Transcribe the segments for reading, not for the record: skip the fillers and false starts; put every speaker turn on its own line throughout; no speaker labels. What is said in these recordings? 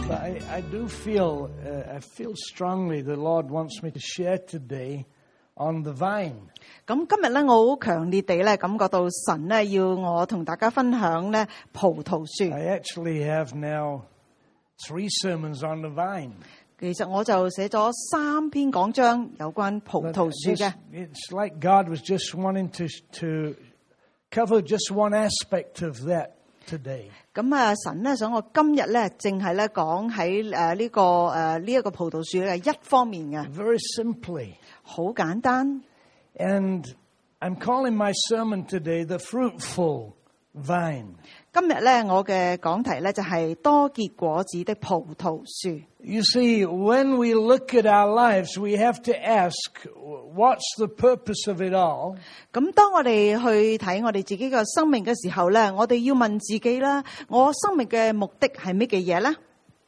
But I do feel, I feel strongly the Lord wants me to share today on the vine.
咁今日咧，我好強烈地咧感覺到神咧要我同大家分享咧葡萄樹。
I actually have now 3 sermons on the vine.
其實我就寫咗3篇講章有關葡萄樹嘅。
It's like God was just wanting to cover just one aspect of that today.
咁啊，神咧想我今日咧淨係咧講喺呢一個葡萄樹嘅一方面嘅，
Very simply.
好簡單。
And I'm calling my sermon today the fruitful vine.
今日咧我嘅講題咧就係多結果子的葡萄樹。
You see, when we look at our lives, we have to ask, what's the purpose of it all?
咁當我哋去睇我哋自己嘅生命嘅時候咧，我哋要問自己啦，我生命嘅目的係咩嘅嘢咧？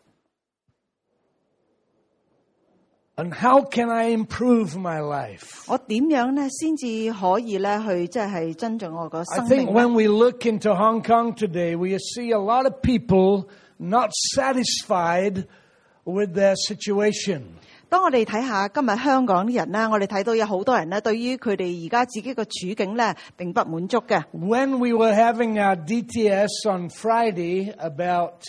And how can I improve my life?
我點樣咧先至可以咧去即係增進我個
I
生
think
命
when
咧？
we look into Hong Kong today, we see a lot of people not satisfied with their situation.
當我哋睇下今日香港啲人咧，我哋睇到有好多人咧，對於佢哋而家自己嘅處境咧，並不滿足嘅。
When we were having our DTS on Friday about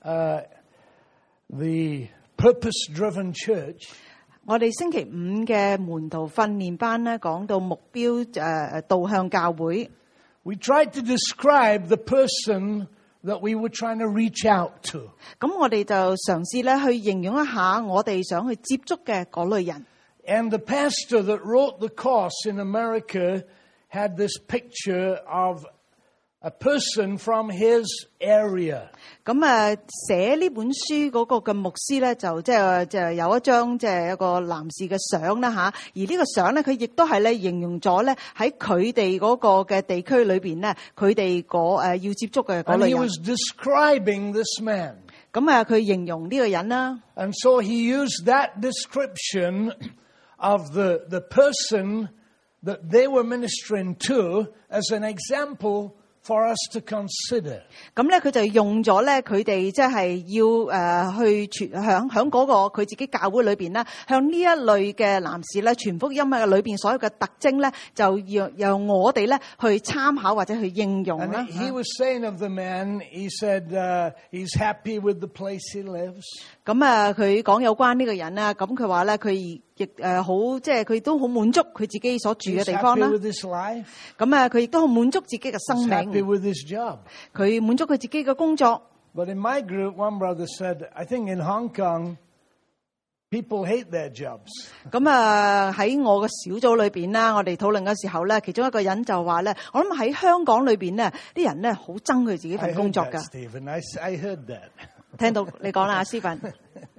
the purpose-driven church,
我哋星期5嘅門徒訓練班咧，講到目標導向教會。
we tried to describe the person that we were trying to reach out to.
咁我哋就嘗試咧去形容一下我哋想去接觸嘅嗰類人。
And the pastor that wrote the course in America had this picture of a person from his area.
咁寫呢本書嗰個嘅牧師咧，就有一張即係一個男士嘅相啦吓。而呢個相咧，佢亦都係咧形容咗咧喺佢哋嗰個嘅地區裏邊咧，佢哋要接觸嘅嗰
And
類
he
人。
was describing this man.
咁佢形容呢個人啦。
And so he used that description of the person that they were ministering to as an example for us to consider.
咁咧，佢就用咗咧，佢哋即係要去響嗰個佢自己教會裏邊啦，向呢一類嘅男士咧傳福音嘅裏邊所有嘅特徵咧，就由我哋咧去參考或者去應用啦。
And he was saying of the man, he said he's happy with the place he lives.
咁佢講有關呢個人啦，咁佢話咧，佢亦好即係佢都好滿足佢自己所住嘅
He's
地方
happy
啦。
with his life.
咁佢亦都好滿足自己嘅生
He's happy
命，
with his job.
佢滿足佢自己嘅工作。
But in my group, one brother said, I think in Hong Kong, people hate their jobs.
咁喺我嘅小組裏邊啦，我哋討論嘅時候咧，其中一個人就話咧，我諗喺香港裏邊咧，啲人咧好憎佢自己
I
份工
heard
作
that,
噶。
Stephen. I heard that.
聽到你講啦，阿斯文。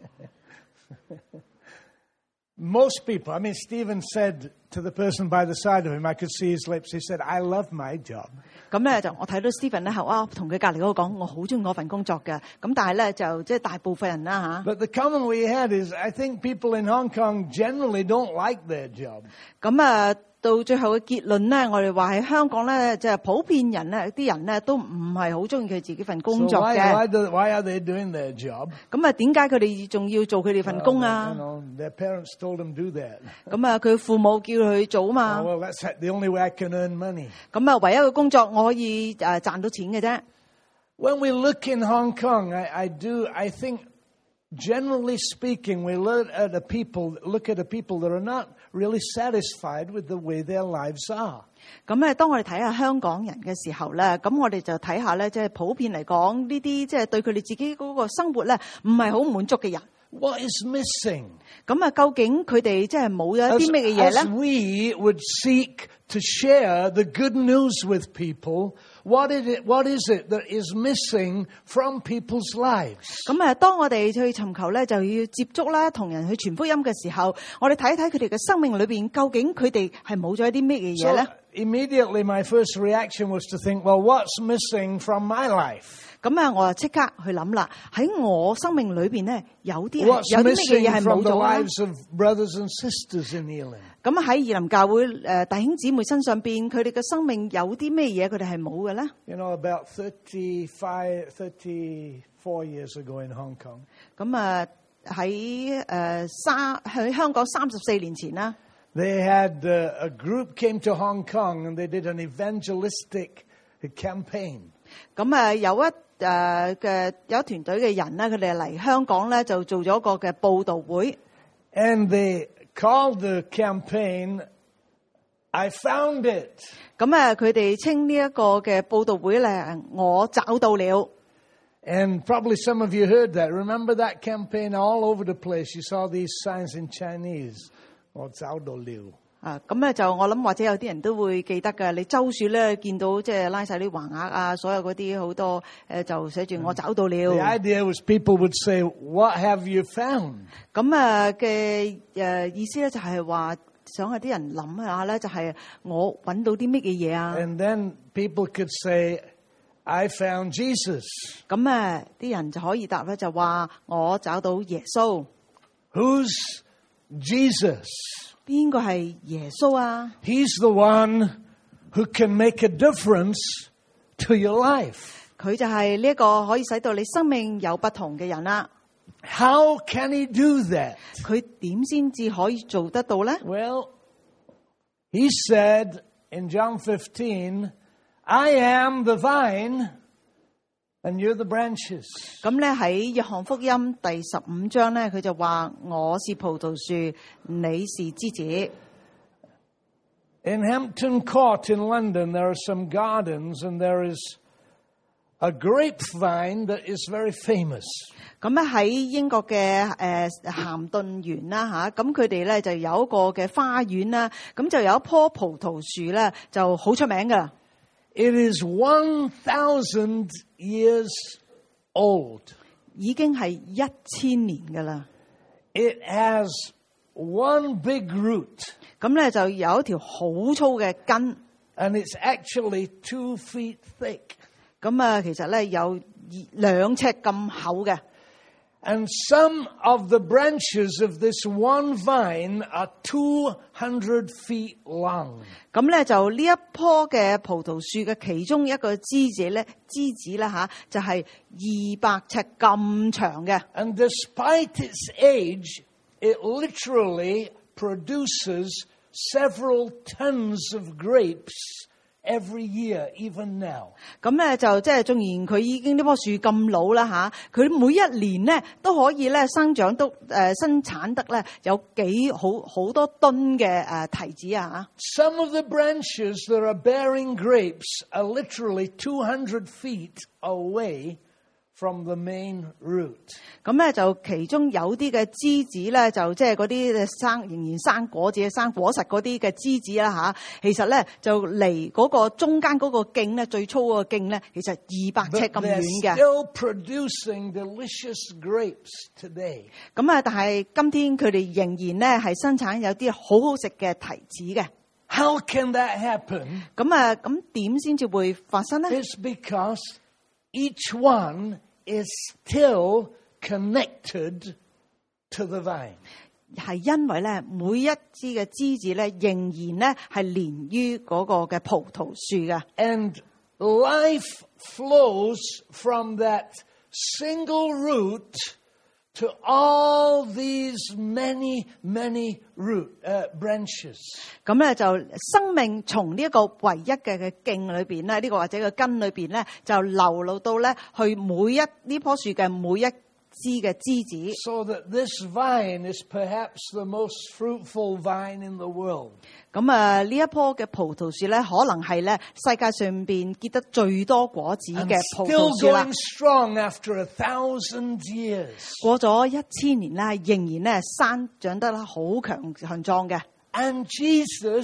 Most people, I mean, Stephen said to the person by the side of him, I could see his lips, he said, I love my job.
咁咧就我睇到 Stephen 咧係同佢隔離嗰個講，我好中意我份工作嘅。咁但係咧就即係大部分人啦
But the comment we had is, I think people in Hong Kong generally don't like their job.
咁到最後嘅結論咧，我哋話喺香港咧，即係普遍人咧，啲人咧都唔係好中意佢自己份
So
工作
why
嘅。
are they doing their job?
咁點解佢哋仲要做佢哋份工
You
啊？
know, their parents told them do that.
咁佢父母叫佢去做啊嘛。
Oh, well, that's the only way I can earn money.
咁唯一嘅工作我可以賺到錢嘅啫。
When we look in Hong Kong, I think, generally speaking, we look at the people that are not really satisfied with the way their lives are.
咁當我哋睇下香港人嘅時候咧，咁我哋就睇下咧，即係普遍嚟講，呢啲即係對佢哋自己嗰個生活咧，唔係好滿足嘅人。
What is missing?
咁究竟佢哋即係冇咗一啲咩嘅嘢
As
咧？
we would seek to share the good news with people, what is it that is missing from people's lives?
咁當我哋去尋求咧，就要接觸啦，同人去傳福音嘅時候，我哋睇一睇佢哋嘅生命裏邊，究竟佢哋係冇咗一啲咩嘅嘢咧？
immediately my first reaction was to think, well, what's missing from my life?
咁啊，我就即刻去諗啦，喺我生命裏邊咧，有啲
What's
有啲咩嘢
missing
係冇
from the
咗啦。
lives of brothers and sisters in Elim?
咁喺以林教會弟兄姊妹身上邊，佢哋嘅生命有啲咩嘢佢哋係冇嘅咧？
You know, about 34 years ago in Hong Kong,
咁啊喺香港34年前啦，
they had a group came to Hong Kong and they did an evangelistic campaign.
咁啊有一團隊嘅人咧，佢哋嚟香港咧就做咗個嘅佈道會。
And they called the campaign, I found it.
咁啊，佢哋稱呢一個嘅佈道會咧，我找到了。
And probably some of you heard that. Remember that campaign all over the place? You saw these signs in Chinese. 我找到了。
咁咧就我諗或者有啲人都會記得嘅。你周處咧見到即係拉晒啲橫額啊，所有嗰啲好多就寫住我找到了。
The idea was people would say, what have you found?
咁啊嘅意思咧就係話想有啲人諗下咧，就係我揾到啲乜嘅嘢啊。
And then people could say, I found Jesus.
咁啊啲人就可以答咧，就話我找到耶穌。
Who's Jesus?
邊個係耶穌啊？
He's the one who can make a difference to your life.
佢就係呢一個可以使到你生命有不同嘅人啦。
How can he do that?
佢點先至可以做得到咧？
Well, he said in John 15, I am the vine and you're the branches.
咁咧喺約翰福音第15章咧，佢就話我是葡萄樹，你是枝子。
In Hampton Court in London, there are some gardens and there is a grapevine that is very famous.
咁咧喺英國嘅咸頓園啦嚇，咁佢哋咧就有一個嘅花園啦，咁就有一棵葡萄樹咧就好出名噶。
It is 1,000 years old.
已經係1000年噶啦。
It has one big root.
咁咧就有一條好粗嘅根，
And it's actually 2 feet thick.
咁啊其實咧有2尺咁厚嘅。
And some of the branches of this one vine are 200 feet long.
咁咧就呢一棵嘅葡萄樹嘅其中一個枝子咧吓，就係200尺咁長嘅。
And despite its age, it literally produces several tons of grapes every year, even now.
咁咧就即係縱然佢已經呢棵樹咁老啦吓，佢每一年咧都可以咧生產得咧有好多噸嘅提子啊
Some of the branches that are bearing grapes are literally 200 feet away from the main root.
咁咧就其中有啲嘅枝子咧，就即係嗰啲仍然生果子、生果實嗰啲嘅枝子啦吓。其實咧就離嗰個中間嗰個莖咧，最粗嗰個莖咧，其實200尺咁
But
遠
they're
嘅。
still producing delicious grapes today.
咁啊，但係今天佢哋仍然咧係生產有啲好好食嘅提子嘅。
How can that happen?
咁啊，咁點先至會發生咧？
It's because each one is still connected to the vine.
係因為咧，每一支嘅枝子咧，仍然咧係連於嗰個嘅葡萄樹嘅。
And life flows from that single root to all these many branches.
咁咧就生命從呢一個唯一嘅莖裏邊咧，呢個或者個根裏邊咧，就流露到咧去呢棵樹嘅每一枝嘅枝子。
So that this vine is perhaps the most fruitful vine in the world.
咁啊，呢一棵嘅葡萄樹咧，可能係咧世界上邊結得最多果子
And
嘅葡
still
萄樹啦。
going strong after 1,000 years.
過咗1000年啦，仍然咧生長得好強壯嘅。
And Jesus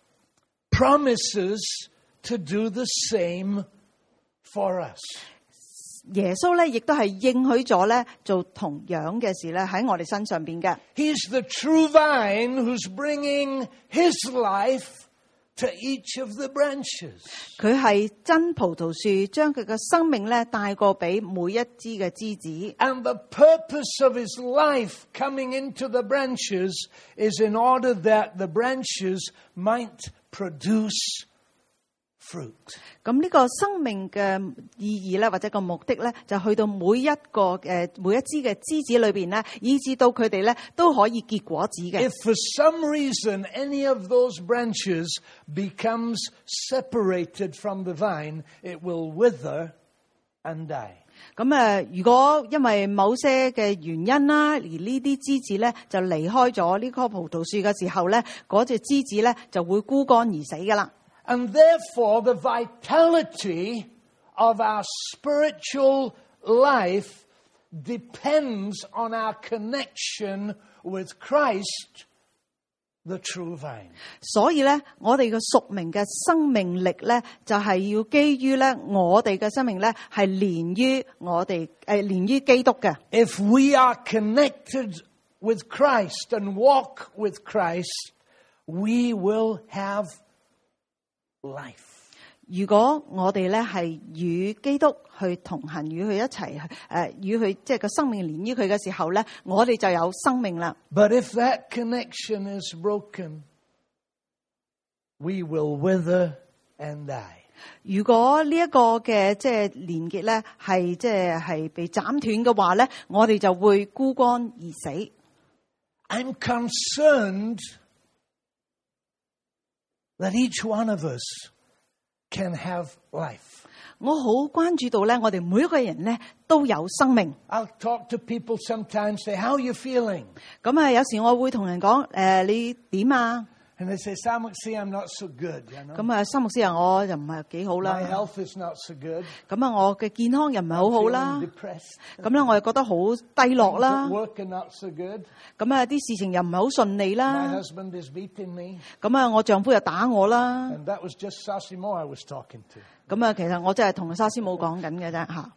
promises to do the same for us.
耶穌咧亦都係應許咗咧做同樣嘅事咧喺我哋身上邊嘅。
He's the true vine who's bringing his life to each of the branches.
佢係真葡萄樹，將佢嘅生命咧帶過俾每一支嘅枝子。
And the purpose of his life coming into the branches is in order that the branches might produce fruit.
咁呢個生命嘅意義咧，或者個目的咧，就去到每一支嘅枝子裏邊咧，以至到佢哋咧都可以結果子嘅。
If for some reason any of those branches becomes separated from the vine, it will wither and die.
咁如果因為某些嘅原因啦，而呢啲枝子咧就離開咗呢棵葡萄樹嘅時候咧，嗰隻枝子咧就會枯乾而死噶啦。
And therefore, the vitality of our spiritual life depends on our connection with Christ, the true vine.
所以咧，我哋嘅屬靈嘅生命力咧，就係要基於咧，我哋嘅生命咧係連於連於基督嘅。
If we are connected with Christ and walk with Christ, we will have life.
如果我哋咧係與基督去同行，與佢一齊，與佢即係個生命連於佢嘅時候咧，我哋就有生命啦。
But if that connection is broken, we will wither and die.
如果呢一個嘅即係連結咧係即係被斬斷嘅話咧，我哋就會枯乾而死。
I'm concerned that each one of us can have life.
我好關注到咧，我哋每一個人咧都有生命。
I'll talk to people sometimes, say, how are you feeling?
咁有時我會同人講，你點啊？
And they say, Samuksi, I'm not so good, you know.
咁三牧師啊，我就唔係幾好啦。
My health is not so good.
咁我嘅健康又唔係好好啦。
I'm feeling depressed.
咁咧我又覺得好低落
Things
啦。
at work are not so good.
咁啲事情又唔係好順利
My
啦。
husband is beating me.
咁我丈夫又打我啦。
And that was just Sasimo I was talking to.
咁其實我真係同沙師母講緊嘅啫嚇。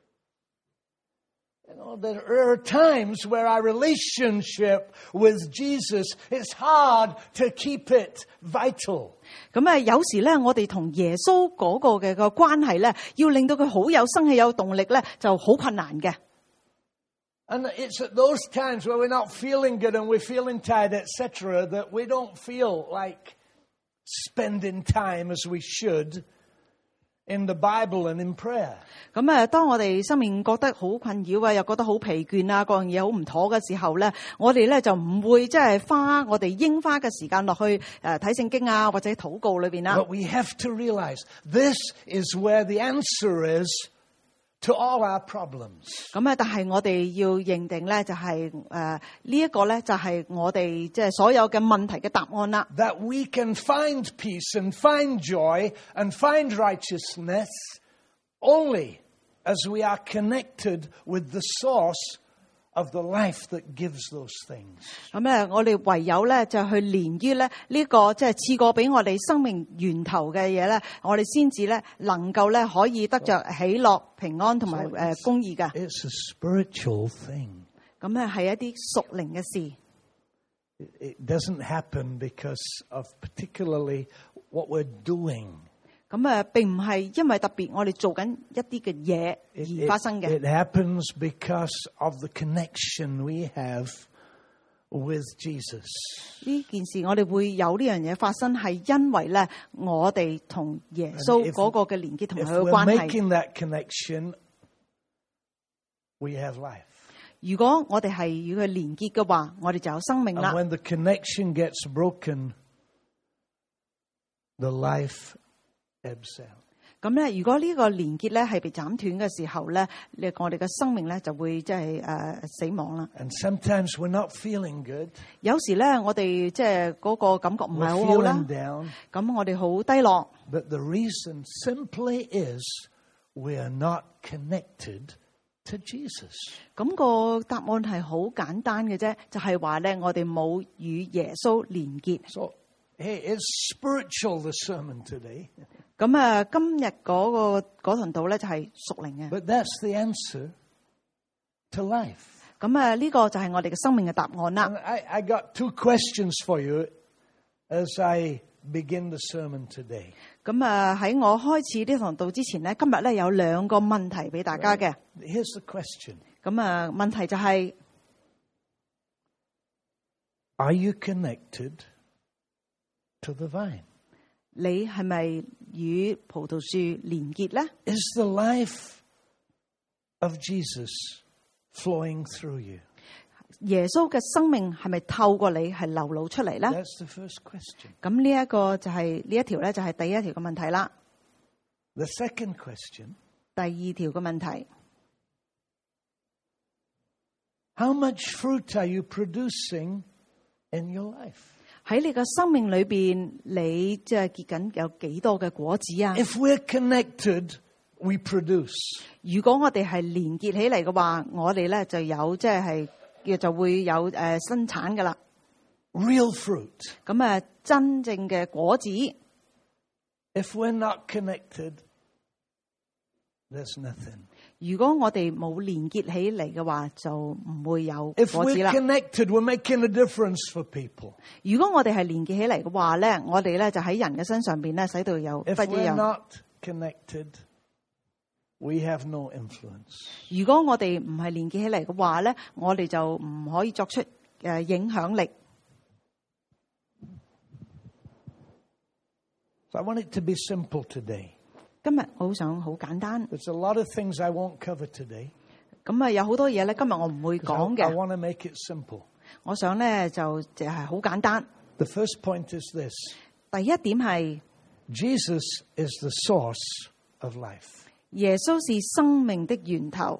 You know, there are times where our relationship with Jesus, it's hard to keep it vital.
咁有時咧，我哋同耶穌嗰個嘅個關係咧，要令到佢好有生氣、有動力咧，就好困難嘅。
And it's at those times where we're not feeling good and we're feeling tired, etc., that we don't feel like spending time as we should in the Bible and in prayer.
咁當我哋生命覺得好困擾啊，又覺得好疲倦啊，各樣嘢好唔妥嘅時候咧，我哋咧就唔會即係花我哋應花嘅時間落去睇聖經啊，或者禱告裏邊啦。
But we have to realize this is where the answer is to all our problems.
咁但係我哋要認定咧，就係呢一個咧，就係我哋即係所有嘅問題嘅答案啦。
That we can find peace and find joy and find righteousness only as we are connected with the source of the life that gives those things.
咁我哋唯有咧就去連於咧呢個即係賜過俾我哋生命源頭嘅嘢咧，我哋先至咧能夠咧可以得着喜樂、平安同埋公義嘅。
It's a spiritual thing.
咁係一啲屬靈嘅事。
It doesn't happen because of particularly what we're doing.
咁並唔係因為特別我哋做緊一啲嘅嘢而發生嘅。
It happens because of the connection we have with Jesus.
呢件事我哋會有呢樣嘢發生，係因為咧我哋同耶穌嗰個嘅連結同埋佢嘅關
If we're
係。
making that connection, we have life.
如果我哋係與佢連結嘅話，我哋就有生命啦。
And when the connection gets broken, the life ebbs out.
咁咧，如果呢個連結咧係被斬斷嘅時候咧，我哋嘅生命咧就會即係死亡啦。
And sometimes we're not feeling good.
有時咧，我哋即係嗰個感覺唔係
We're
好好啦
feeling。down.
咁我哋好低落。
But the reason simply is we are not connected to Jesus.
咁個答案係好簡單嘅啫，就係話咧，我哋冇與耶穌連結。
So, hey, it's spiritual, the sermon today.
咁今日嗰堂道咧就係屬靈嘅。
But that's the answer to life.
咁呢個就係我哋嘅生命嘅答案啦。
And I got two questions for you as I begin the sermon today.
咁喺我開始呢堂道之前咧，今日咧有2個問題俾大家嘅。
Here's the question.
咁問題就係、
Are you connected to the vine?
你係咪與葡萄樹連結咧？
Is the life of Jesus flowing through you?
耶穌嘅生命係咪透過你係流露出嚟咧？
That's the first question.
咁呢一個就係呢一條咧，就係第一條嘅問題啦。
The second question,
第二條嘅問題，
how much fruit are you producing in your life?
喺你嘅生命裏邊，你即係結緊有幾多嘅果子啊？
If we're connected, we produce.
如果我哋係連結起嚟嘅話，我哋咧就有即係就會有生產噶啦。
Real fruit.
咁真正嘅果子。
If we're not connected, there's nothing.
如果我哋冇連結起嚟嘅話，就唔會有
If
果子
we're
啦。
connected, we're making a difference for people.
如果我哋係連結起嚟嘅話咧，我哋咧就喺人嘅身上邊咧，使到有不
If
一
we're
樣。
not connected, we have no influence.
如果我哋唔係連結起嚟嘅話咧，我哋就唔可以作出影響力。
So I want it to be simple today.
今日我好想好簡單。
There's a lot of things I won't cover today.
咁有好多嘢咧，今日我唔會
'Cause
講
I
嘅。
want to make it simple.
我想咧就係好簡單。
The first point is this.
第一點係
Jesus is the source of life.
耶穌是生命的源頭。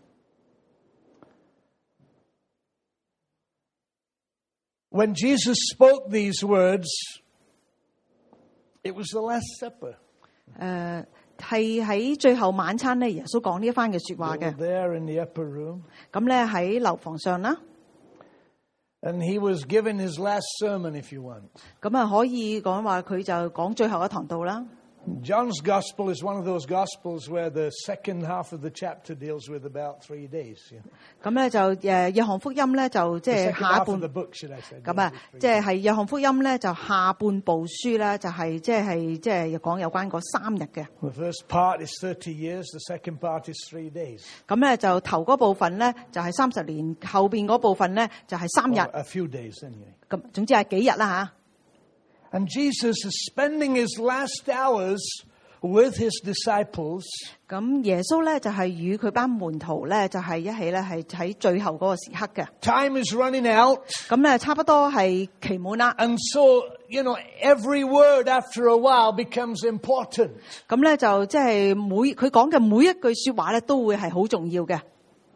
When Jesus spoke these words, it was the Last Supper.
係喺最後晚餐咧，耶穌講呢一番嘅說話
They were
嘅。
there in the upper room.
咁咧喺樓房上啦，
And he was giving his last sermon, if you want.
咁可以講話佢就講最後一堂道啦。
John's gospel is one of those gospels where the second half of the chapter deals with about 3 days. Yeah.
咁咧就約翰福音咧就即
The
係
second
下
half
半
of the book, should I say.
咁
deals with 3
即
days.
係約翰福音咧就下半部書咧就係即係講有關嗰3日嘅。
The first part is 30 years. The second part is 3 days.
咁咧就頭嗰部分咧就係30年，後邊嗰部分咧就係3
Or
日。
a few days, anyway.
咁總之係幾日啦
And Jesus is spending his last hours with his disciples.
吓。咁耶穌咧就係與佢班門徒咧就係一起咧係喺最後嗰個時刻嘅。
Time is running out.
咁咧差不多係期滿啦。
And so, every word after a while becomes important.
咁咧就即係佢講嘅每一句說話咧都會係好重要嘅。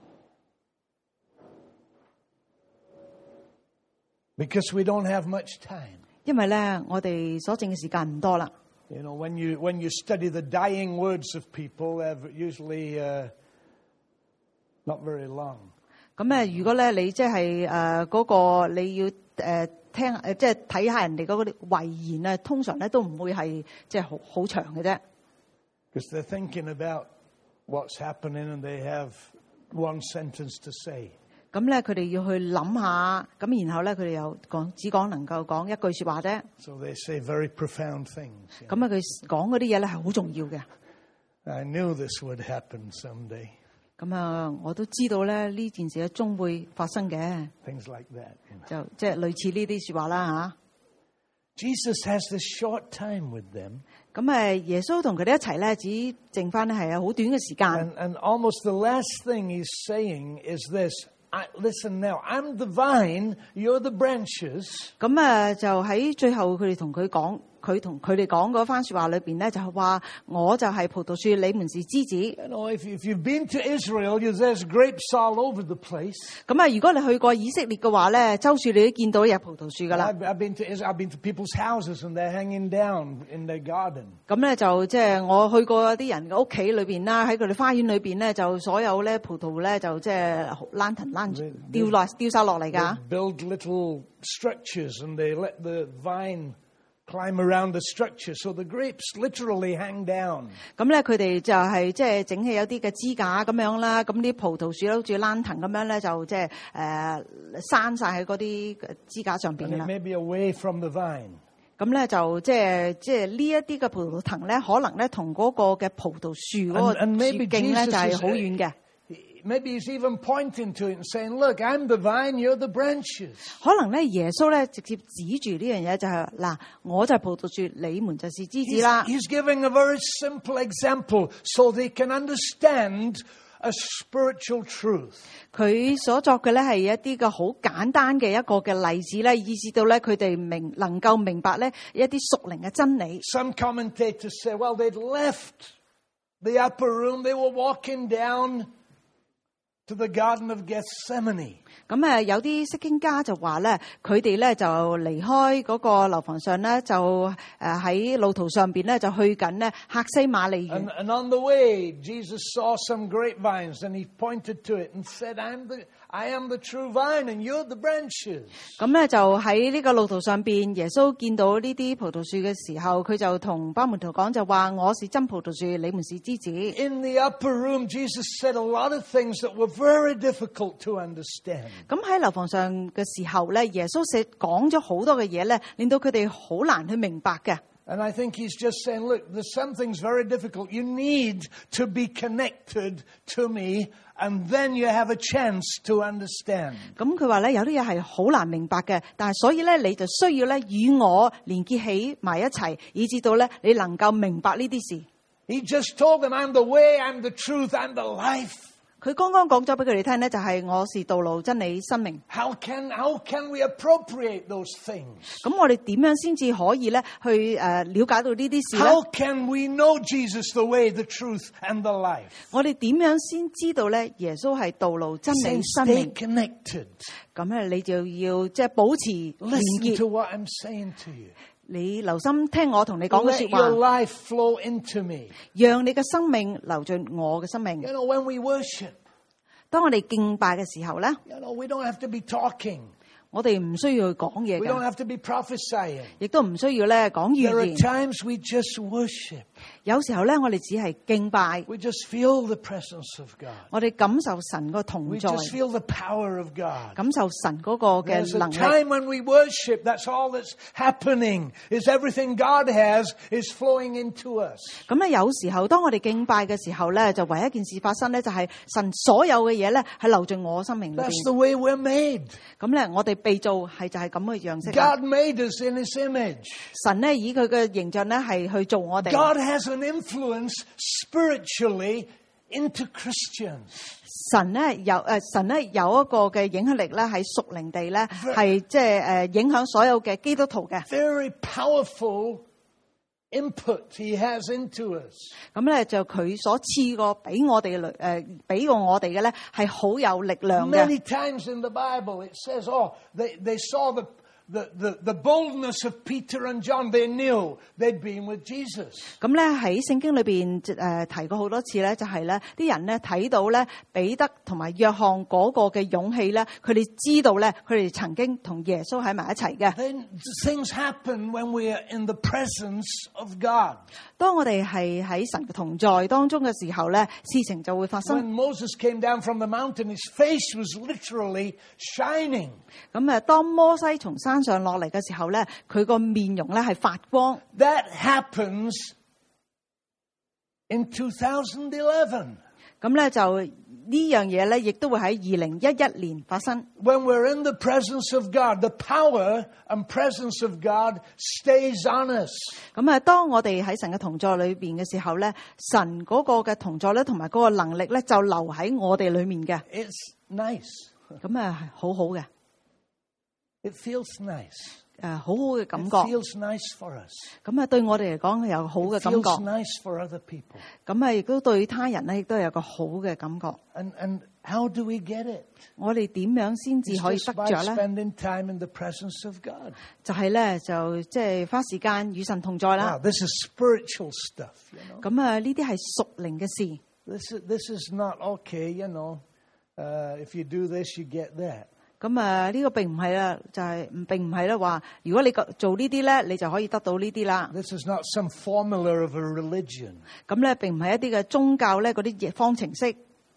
Because we don't have much time.
因為咧我哋所剩嘅時間唔多啦。
When you study the dying words of people, they're usually not very long.
咁如果咧你即係嗰個你要聽即係睇下人哋嗰啲遺言啊，通常咧都唔會係即係好長嘅啫。
Because they're thinking about what's happening and they have one sentence to say.
咁咧佢哋要去諗下，咁然後咧佢哋又只能夠講一句說話啫。
So they say very profound things.
咁佢講嗰啲嘢咧係好重要嘅。
I knew this would happen someday.
咁我都知道咧呢件事咧終會發生嘅，
Things like that.
就即係類似呢啲說話啦
Jesus has this short time with them.
咁耶穌同佢哋一齊咧，只剩翻咧係有好短嘅時間。
And almost the last thing he's saying is this. Listen now, I'm the vine, you're the branches.
咁就喺最後佢哋同佢講，佢同佢哋講嗰番說話裏邊咧，就係話我就係葡萄樹，你們是枝子。
If you've been to Israel, there's grapes all over the place.
咁如果你去過以色列嘅話咧，周處你都見到有葡萄樹噶啦。
I've been to people's houses and they're hanging down in their garden.
咁咧就即係我去過啲人嘅屋企裏邊啦，喺佢哋花園裏邊咧，就所有咧葡萄咧就即係掉晒落嚟
They
噶。
build little structures and they let the vine climb around the structure, so the grapes literally hang down.
咁咧佢哋就係即係整起有啲嘅支架咁樣啦，咁啲葡萄樹好似蘭藤咁樣咧，就即係生晒喺嗰啲支架上邊
And
啦
it。may be away from the vine.
咁咧就即係呢一啲嘅葡萄藤咧，可能咧同嗰個嘅葡萄樹嗰個
And
樹
maybe
徑咧
Jesus
就係
is-
好遠嘅。
Maybe he's even pointing to it and saying, look, I'm the vine, you're the branches.
可能咧耶穌咧直接指住呢樣嘢就係嗱，我就係葡萄樹，你們就是枝子啦。
He's giving a very simple example so they can understand a spiritual truth.
佢所作嘅咧係一啲嘅好簡單嘅一個嘅例子咧，以致到咧佢哋能夠明白咧一啲屬靈嘅真理。
Some commentators say, well, they'd left the upper room, they were walking down to the Garden of Gethsemane.
咁有啲釋經家就話咧，佢哋咧就離開嗰個樓房上咧，就喺路途上邊咧就去緊咧客西馬尼園。
And on the way, Jesus saw some grapevines and he pointed to it and said, I am the true vine and you're the branches.
咁咧就喺呢個路途上邊，耶穌見到呢啲葡萄樹嘅時候，佢就同班門徒講就話：我是真葡萄樹，你們是枝子。
In the upper room, Jesus said a lot of things that were very difficult to understand.
咁喺樓房上嘅時候咧，耶穌講咗好多嘅嘢咧，令到佢哋好難去明白嘅。
And I think he's just saying, look, there's some things very difficult. You need to be connected to me, and then you have a chance to understand.
咁佢話咧，有啲嘢係好難明白嘅，但係所以咧，你就需要咧與我連結起埋一齊，以至到咧你能夠明白呢啲事。
He just told them, I'm the way, I'm the truth, I'm the life.
佢剛剛講咗俾佢哋聽咧，就係我是道路、真理、生命。
How can we appropriate those things?
咁我哋點樣先至可以咧去了解到呢啲事咧？
How can we know Jesus the way, the truth, and the life?
我哋點樣先知道咧耶穌係道路、真理、生
Stay
命？
connected.
咁咧你就要即係保持連
Listen
結。
to what I'm saying to you.
你留心聽我同你講嘅
Let
說
your
話，
life flow into me.
讓你嘅生命流進我嘅生命。
You know, when we worship,
當我哋敬拜嘅時候咧，
you know, we don't have to be talking.
我哋唔需要去講嘢
We don't
㗎，
have to be prophesying.
亦都唔需要咧講
There
預
are
言。
times we just worship.
有時候咧，我哋只係敬拜，
We just feel the presence of God.
我哋感受神個同
We
在，
just feel the power of God.
感受神嗰個嘅
There's a
能力。
time when we worship, that's all that's happening, is everything God has is flowing into us.
咁咧，有時候當我哋敬拜嘅時候咧，就唯一一件事發生咧，就係神所有嘅嘢咧係流進我生命裏
That's
邊。
the way we're made.
咁咧，我哋被造係就係咁嘅樣式啦。
God made us in His image.
神咧以佢嘅形象咧係去做我哋。
God has an influence spiritually into Christians.
神咧有一個嘅影響力咧喺屬靈地咧係即係影響所有嘅基督徒嘅。
Very powerful input He has into us.
咁咧就佢所賜過俾我哋俾過我哋嘅咧係好有力量嘅。
Many times in the Bible it says, oh, they saw the boldness of Peter and John. They knew they'd been with Jesus.
咁咧喺聖經裏邊提過好多次咧，就係咧啲人咧睇到咧彼得同埋約翰嗰個嘅勇氣咧，佢哋知道咧佢哋曾經同耶穌喺埋一齊嘅。
Then things happen when we are in the presence of God.
當我哋係喺神嘅同在當中嘅時候咧，事情就會發生。
When Moses came down from the mountain, his face was literally shining.
咁當摩西從山上落嚟嘅時候咧，佢個面容咧係發光。
That happens in 2011.
咁咧就呢樣嘢咧，亦都會喺2011年發生。
When we're in the presence of God, the power and presence of God stays on us.
咁當我哋喺神嘅同在裏邊嘅時候咧，神嗰個嘅同在咧，同埋嗰個能力咧，就留喺我哋裏面嘅。
It's nice.
咁係好好嘅，
It feels nice.
好好嘅感
It
覺。
feels nice for us.
咁對我哋嚟講有好嘅
It
感
feels
覺。
nice for other people.
咁亦都對他人咧，亦都有個好嘅感覺。
And how do we get it?
我哋點樣先至
It's
可以
just
得
by
着咧？
spending time in the presence of God.
就係咧，就即係花時間與神同在
Now,
啦。
this is spiritual stuff, you know.
咁呢啲係屬靈嘅事。
This is not okay, you know. If you do this, you get that.
咁呢個並唔係啦，就係並唔係啦話，如果你做呢啲咧，你就可以得到呢啲啦。
This is not some formula of a religion.
咁咧並唔係一啲嘅宗教咧嗰啲方程式，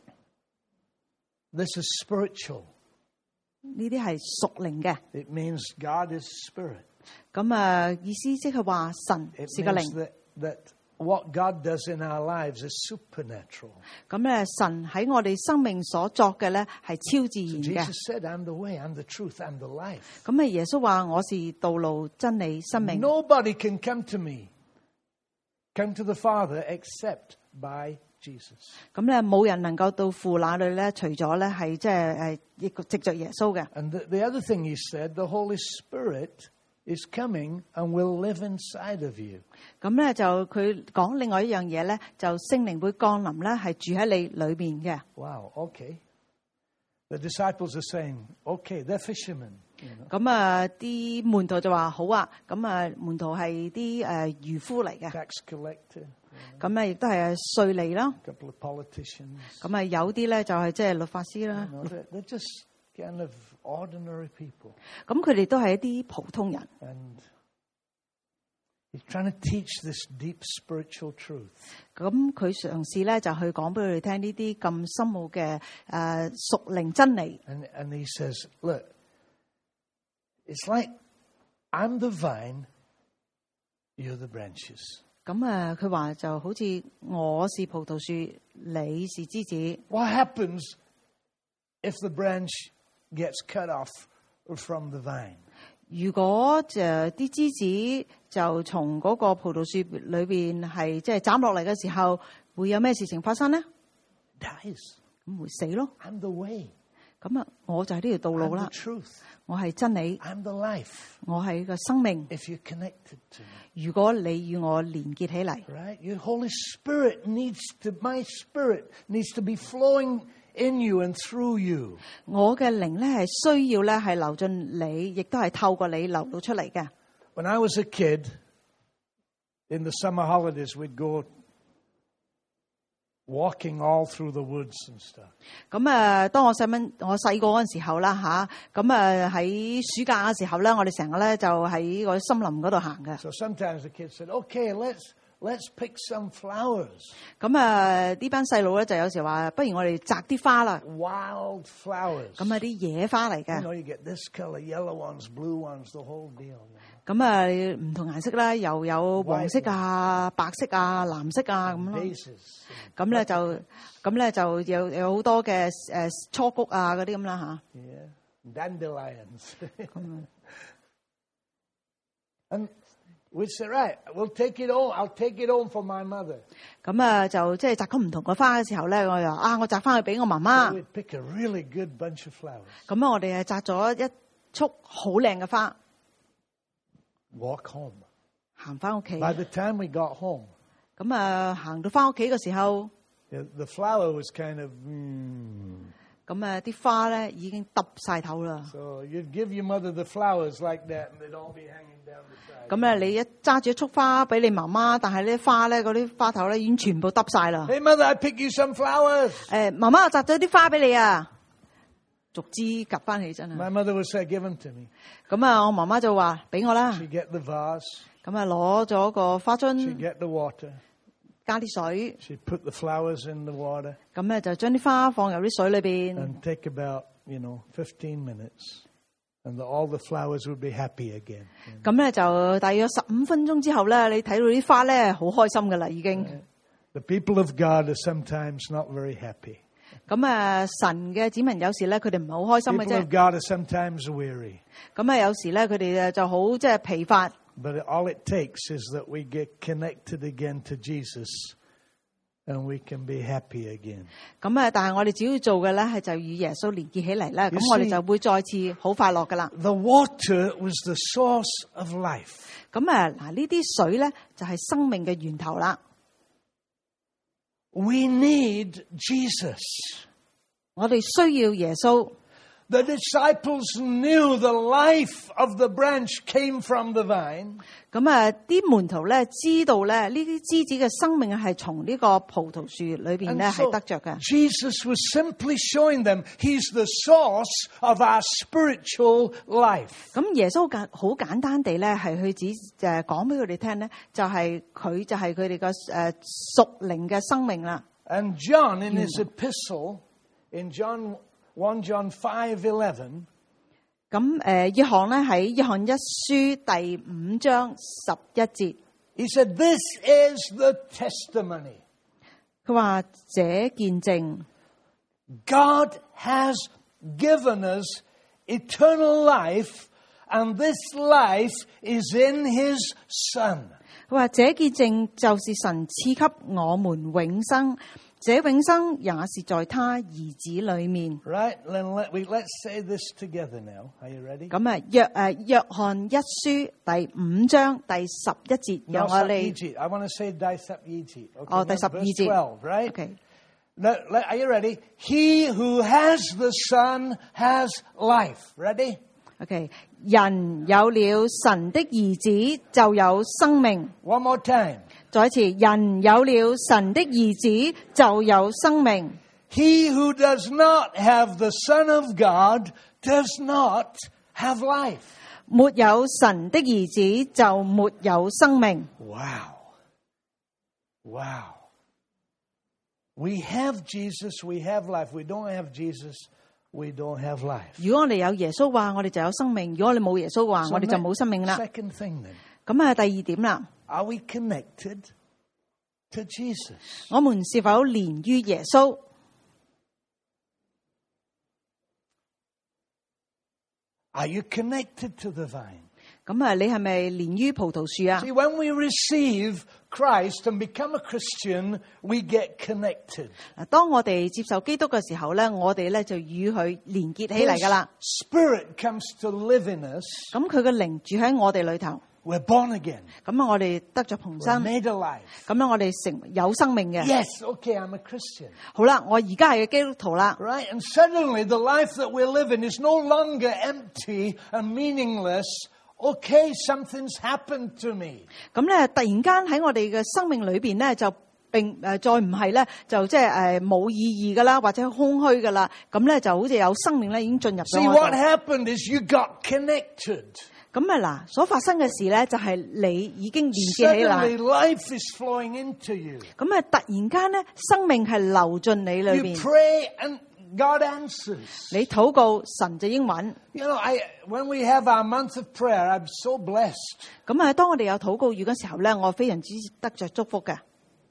This is spiritual.
呢啲係屬靈嘅。
It means God is spirit.
咁意思即係話神
It
是個
means
靈。
that what God does in our lives is supernatural.
咁神喺我哋生命所作嘅咧係超自
So
然嘅。
Jesus said, I'm the way, I'm the truth, I'm the life.
咁耶穌話我是道路、真理、生命。
Nobody can come to me, come to the Father, except by Jesus.
咁冇人能夠到父那裏咧，除咗咧係即係藉着耶穌嘅。
And the other thing he said, the Holy Spirit is coming and will live inside of you.
咁就佢講另外一樣嘢咧，就聖靈會降臨咧，係住喺你裏邊嘅。
Wow, okay. The disciples are saying, okay, they're fishermen. You know.
咁啲門徒就話好啊，咁門徒係啲漁夫嚟嘅，
Tax collector,
咁亦都係稅吏啦。
a couple of politicians.
咁有啲咧就係即係律法師啦。
You know, they're just kind of ordinary people.
咁佢哋都係一啲普通人。
And he's trying to teach this deep spiritual truth.
咁佢嘗試咧就去講俾佢哋聽呢啲咁深奧嘅屬靈真理。
And he says, look, it's like I'm the vine, you're the branches.
咁佢話就好似我是葡萄樹，你是枝子。
What happens if the branch gets cut off from the vine?
如果啲枝子就從嗰個葡萄樹裏邊係即係斬落嚟嘅時候，會有咩事情發生呢？
Dies.
咁會死咯。
I'm the way.
咁我就係呢條道路
I'm
啦
the，truth.
我係真理，
I'm the life.
我係個生命。
If you're connected to me,
如果你與我連結起嚟，
right? Your Holy Spirit my spirit needs to be flowing in you and through you.
我嘅靈咧係需要咧係流進你，亦都係透過你流到出嚟嘅。
When I was a kid, in the summer holidays, we'd go walking all through the woods and stuff.
咁當我細個嗰陣時候啦吓，咁喺暑假嘅時候咧，我哋成日咧就喺個森林嗰度行嘅。
So sometimes the kids said, "Okay, let's pick some flowers,
咁呢班細路咧就有時話，不如我哋摘啲花啦。
wild flowers.
咁啲野花嚟
You
嘅。
know, you get this color, yellow ones, blue ones, the whole deal.
咁唔同顏色啦，又有黃色啊、白色啊、藍色啊咁咯。
Vases.
咁就有好多嘅雛菊啊嗰啲咁啦吓。
Yeah, dandelions. And we said, right, we'll take it home. I'll take it home for my mother.
咁就即係摘咗唔同嘅花嘅時候咧，我就我摘翻去俾我媽
So
媽。
we'd pick a really good bunch of flowers.
咁我哋係摘咗一束好靚嘅花，
Walk home.
行翻屋企。
By the time we got home,
咁行到翻屋企嘅時候，
the flower was kind of.
咁啲花咧已經耷晒頭啦。
So you'd give your mother the flowers like that, and they'd all be hanging down the side.
咁你一揸住一束花俾你媽媽，但係呢花咧嗰啲花頭咧已經全部耷晒啦。
Hey, mother, I pick you some flowers.
媽媽，我摘咗啲花俾你啊，逐支夾翻起真係。
My mother would say, "Give them to me."
咁我媽媽就話俾我啦。
She'd get the vase.
咁攞咗個花
She'd
樽，
get the water.
加啲水，
She'd put the flowers in the water
咁就將啲花放入啲水裏邊。
and take about 15 minutes, and all the flowers would be happy again.
咁就大約15分鐘之後咧，你睇到啲花咧好開心噶啦，已經。
The people of God are sometimes not very happy.
咁神嘅子民有時咧，佢哋唔係好開心嘅
People of
啫。
God are sometimes weary.
咁有時咧，佢哋就好即係疲乏。
But all it takes is that we get connected again to Jesus, and we can be happy again.
咁但係我哋只要做嘅咧，係就與耶穌連結起嚟咧，
You
咁我哋
see-
就會再次好快樂噶啦。
The water was the source of life.
咁嗱，呢啲水咧就係生命嘅源頭啦。
We need Jesus.
我哋需要耶穌。
The disciples knew the life of the branch came from the vine.
咁啲門徒咧知道咧呢啲枝子嘅生命係從呢個葡萄樹裏邊咧
And
係
so
得着嘅。
Jesus was simply showing them he's the source of our spiritual life.
咁耶穌好簡單地咧係去講俾佢哋聽咧，就係佢就係佢哋嘅屬靈嘅生命啦。
And John in his epistle, in 1 John 5:11,
咁約翰咧喺約翰一書第5章11節，
He said, "This is the testimony.
佢話這見證
God has given us eternal life, and this life is in His Son."
佢話這見證就是神賜給我們永生，這永生也是在他兒子裏面。
Right? Let's say this together now. Are you ready?
咁約翰一書第5章第11節，讓我哋
I want to say 第12節. Okay,
哦第12
verse
節
12, right?
OK
Are you ready? He who has the Son has life. Ready?
OK， 人有了神的兒子就有生命。
One more time.
再一次，人有了神的兒子就有生命。
He who does not have the Son of God does not have life.
沒有神的兒子就沒有生命。
Wow. Wow. We have Jesus, we have life. We don't have Jesus, we don't have life.
如果我哋有耶穌話，我哋就有生命；如果我哋冇耶穌話，
So
我哋就冇生命啦。
Second thing then,
咁第二點啦，
are we connected to Jesus?
我們是否連於耶穌？
Are you connected to the vine?
咁你係咪連於葡萄樹啊？
See, when we receive Christ and become a Christian, we get connected.
當我哋接受基督嘅時候咧，我哋咧就與佢連結起嚟噶啦。
Spirit comes to live in us.
咁佢嘅靈住喺我哋裏頭，
We're born again.
咁我哋得咗重
We're
生，
made alive.
咁樣我哋成有生命嘅。
Yes, okay, I'm a Christian.
好啦，我而家係基督徒啦。
Right? And suddenly the life that we're living is no longer empty and meaningless. Okay, something's happened to me.
咁咧，突然間喺我哋嘅生命裏邊咧，就並再唔係咧，就即係冇意義噶啦，或者空虛噶啦。咁咧就好似有生命咧已經進入咗
See,
我
what
度。
happened is you got connected.
咁嗱，所發生嘅事咧，就係你已經連結起嚟。
Suddenly life is flowing into you.
咁突然間咧，生命係流進你裏
You
邊。
pray and God answers.
你禱告，神就應允。
You know, when we have our month of prayer, I'm so blessed.
咁當我哋有禱告語嘅時候咧，我非常之得着祝福嘅。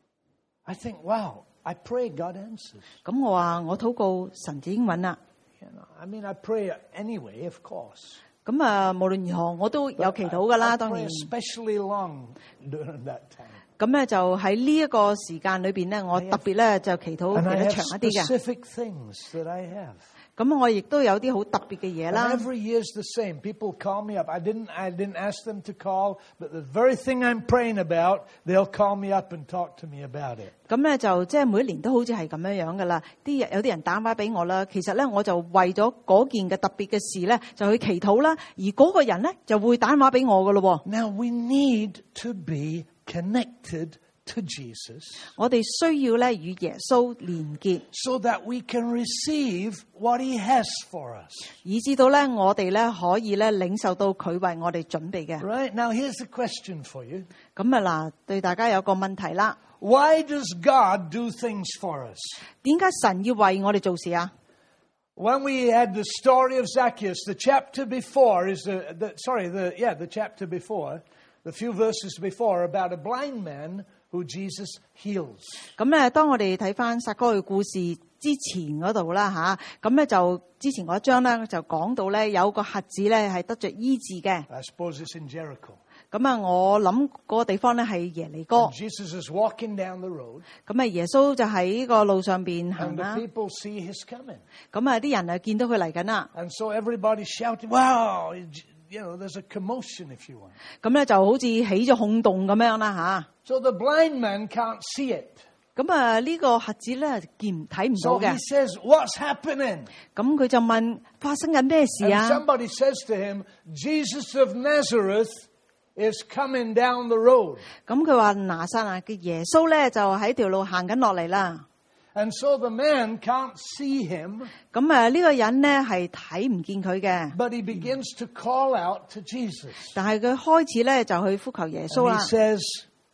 I think, wow, I pray, God answers.
咁我話我禱告，神就應允啦。
You know, I mean, I pray anyway, of course.
咁無論如何，我都有祈禱噶啦，
I
當
pray
然。
especially long during that time.
咁咧就喺呢一個時間裏邊咧，我特別咧就祈禱
And
祈
I
得
have
長一啲嘅。
specific things that I have.
咁我亦都有啲好特別嘅嘢
And
啦。
every year's the same. People call me up. I didn't ask them to call, but the very thing I'm praying about, they'll call me up and talk to me about it.
咁咧就即係每一年都好似係咁樣噶啦。有啲人打電話俾我啦，其實咧我就為咗嗰件嘅特別嘅事咧，就去祈禱啦。而嗰個人咧就會打電話俾我噶咯。
Now we need to be connected to Jesus
我哋需要咧與耶穌連結，
so that we can receive what He has for us.
以至到咧我哋咧可以咧領受到佢為我哋準備嘅。
Right? Now here's a question for you.
咁嗱，對大家有個問題啦。
Why does God do things for us?
點解神要為我哋做事啊？
When we had the story of Zacchaeus, the chapter before is the chapter before, the few verses before about a blind man who Jesus heals.
咁咧，當我哋睇翻撒該嘅故事之前嗰度啦吓，咁咧就之前嗰一章咧就講到咧有個瞎子咧係得着醫治嘅。
I suppose it's in Jericho.
咁我諗嗰個地方咧係耶利哥。
And Jesus is walking down the road,
咁耶穌就喺呢個路上邊行
and the
啦。
people see His coming.
咁啲人見到佢嚟緊啦。
And so everybody shouted, wow, you know, there's a commotion if you want.
咁咧就好似起咗轟動咁樣啦吓。
So the blind man can't see it.
咁呢個瞎子咧睇唔
So
到
he
嘅。
says, what's happening?
咁佢就問發生緊咩事
And
啊？
somebody says to him, Jesus of Nazareth is coming down the road.
咁佢話拿撒勒嘅耶穌咧就喺條路行緊落嚟啦。
And so the man can't see him,
咁呢個人咧係睇唔見佢嘅，
but he begins to call out to Jesus.
但係佢開始咧就去呼求耶穌
And
啦
he。says,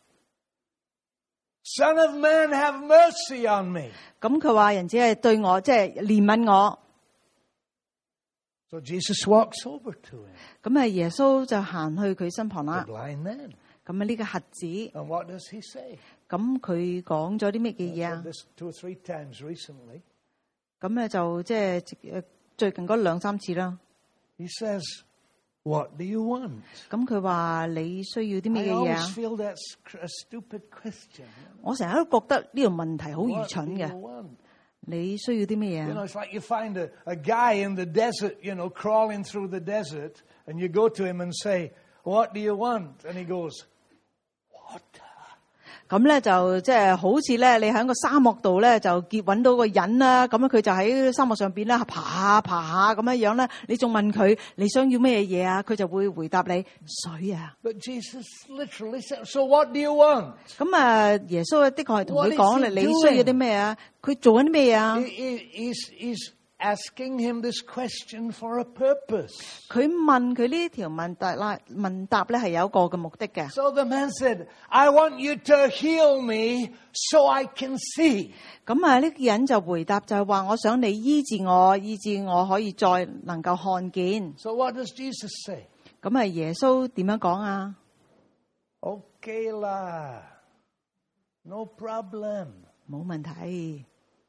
Son of man, have mercy on me.
咁佢話人只係對我即係憐憫我。
So Jesus walks over to him,
咁耶穌就行去佢身旁
the
啦。
blind man.
咁呢個瞎子，
And what does he say?
咁佢講咗啲咩嘅嘢
I've
啊
heard？this 2 or 3 times recently.
咁就即係最近嗰2-3次啦。
He says, "What do you want?"
咁佢話你需要啲咩
I
嘅嘢
always
啊？
feel that's a stupid question.
我成日都覺得呢個問題好愚
What
蠢
do you
嘅。
want?
你需要啲咩嘢
You know,
啊？
it's like you find a guy in the desert, crawling through the desert, and you go to him and say, "What do you want?" And he goes, "Water."
咁咧就即係好似咧，你喺個沙漠度咧就揾到個人啦，咁樣佢就喺沙漠上邊咧爬下咁樣樣咧，你仲問佢你想要咩嘢啊？佢就會回答你水啊。
But Jesus literally said, "So what do you want?"
咁耶穌的確係同佢
What is
講
he
你需要啲咩啊？佢做緊啲咩啊？
He's asking him this question for a purpose.
佢問佢呢條問答咧係有一個嘅目的嘅。
So the man said, "I want you to heal me so I can see."
咁呢個人就回答就係話，我想你醫治我可以再能夠看見。
So what does Jesus say?
咁耶穌點樣講啊？
Okay lah. No problem.
冇問題。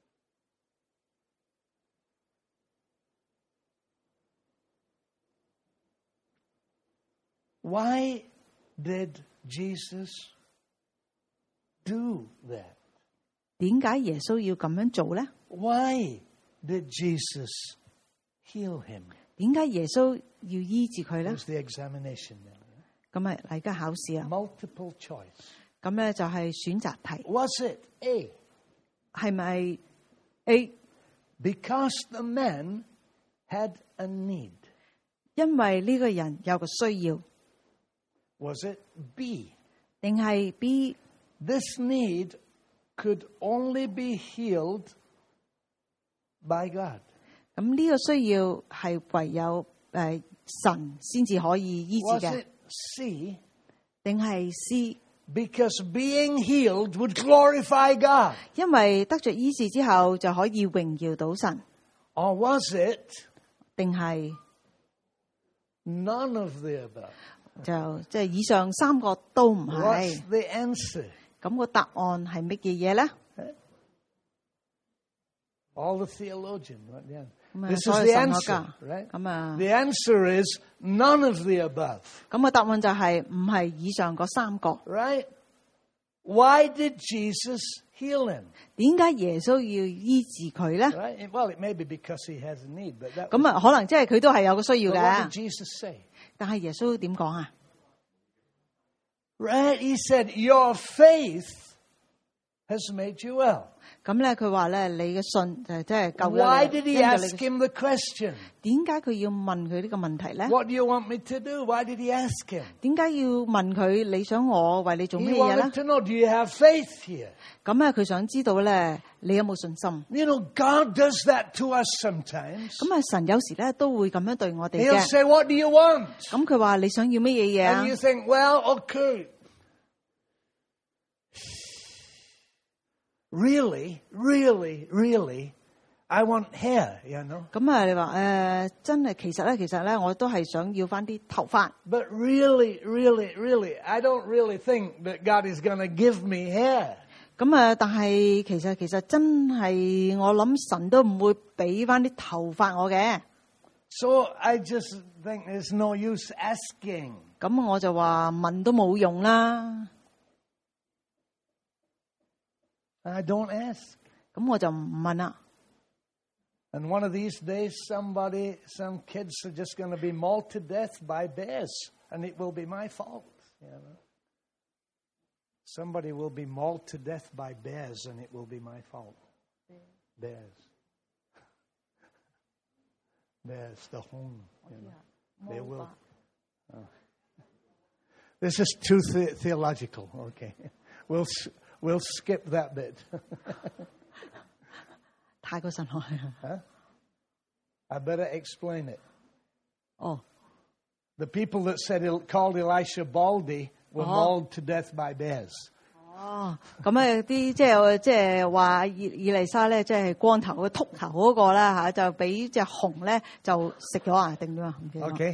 Why did Jesus do that?
點解耶穌要咁樣做咧？
Why did Jesus heal him?
點解耶穌要醫治佢咧？
Here's the examination now.
咁而家考試啊，
Multiple choice.
咁咧就係選擇題，
Was it A?
係咪 A？
Because the man had a need.
因為呢個人有個需要，
Was it B?
定係 B？
This need could only be healed by God.
咁呢個需要係唯有神先至可以醫治
Was
嘅，
it C?
定係 C？
Because being healed would glorify God.
因為得着醫治之後就可以榮耀到神，
Or was it
定係
none of the above?
就即係以上3個都唔
What's
係？
the answer?
咁個答案係乜嘢嘢咧？
All the theologians. Right? Yeah.
咁
This is
所有
the
神學
answer,
家，
right?
咁
The answer is none of the above,
咁個答案就係唔係以上嗰3個。
right? Why did Jesus heal him?
點解耶穌要醫治佢咧？
Right? Well, it may be because he has a need, but that.
咁可能即係佢都係有個需要
But what did
嘅。
Jesus say?
但係耶穌點講啊？
Right? He said, "Your faith has made you well."
咁咧佢話咧，你嘅信就即係救咗
Why
你。
did he
因為
ask him the question?
點解佢要問佢呢個問題咧？
What do you want me to do? Why did he ask him?
點解要問佢？你想我為你做
He
咩嘢咧
wanted？to know, do you have faith here?
咁佢想知道咧，你有冇信心？
You know, God does that to us sometimes.
咁神有時咧都會咁樣對我哋
He'll
嘅。
say, "What do you want?"
咁佢話你想要乜嘢嘢啊
And？you think, "Well, okay. Really, I want hair, you know.
咁你話真係其實咧，我都係想要翻啲頭髮。
But really, I don't really think that God is going to give me hair."
咁但係其實真係我諗神都唔會俾翻啲頭髮我嘅。
So I just think there's no use asking.
咁我就話問都冇用啦。
I don't ask.
咁我就唔問啦。
And one of these days, some kids are just going to be mauled to death by bears, and it will be my fault. You know? Somebody will be mauled to death by bears, and it will be my fault. Bears. Bears, the home. You know. They will. This is too theological. Okay. We'll skip that bit.
太過神學。
Huh? I better explain it.
哦，
The people that called Elisha Baldy were mauled to death by bears.
咁啊啲即係話以利沙咧，即係光頭嘅禿頭嗰個啦嚇，就俾隻熊咧就食咗啊，定點啊？唔記得。
Okay.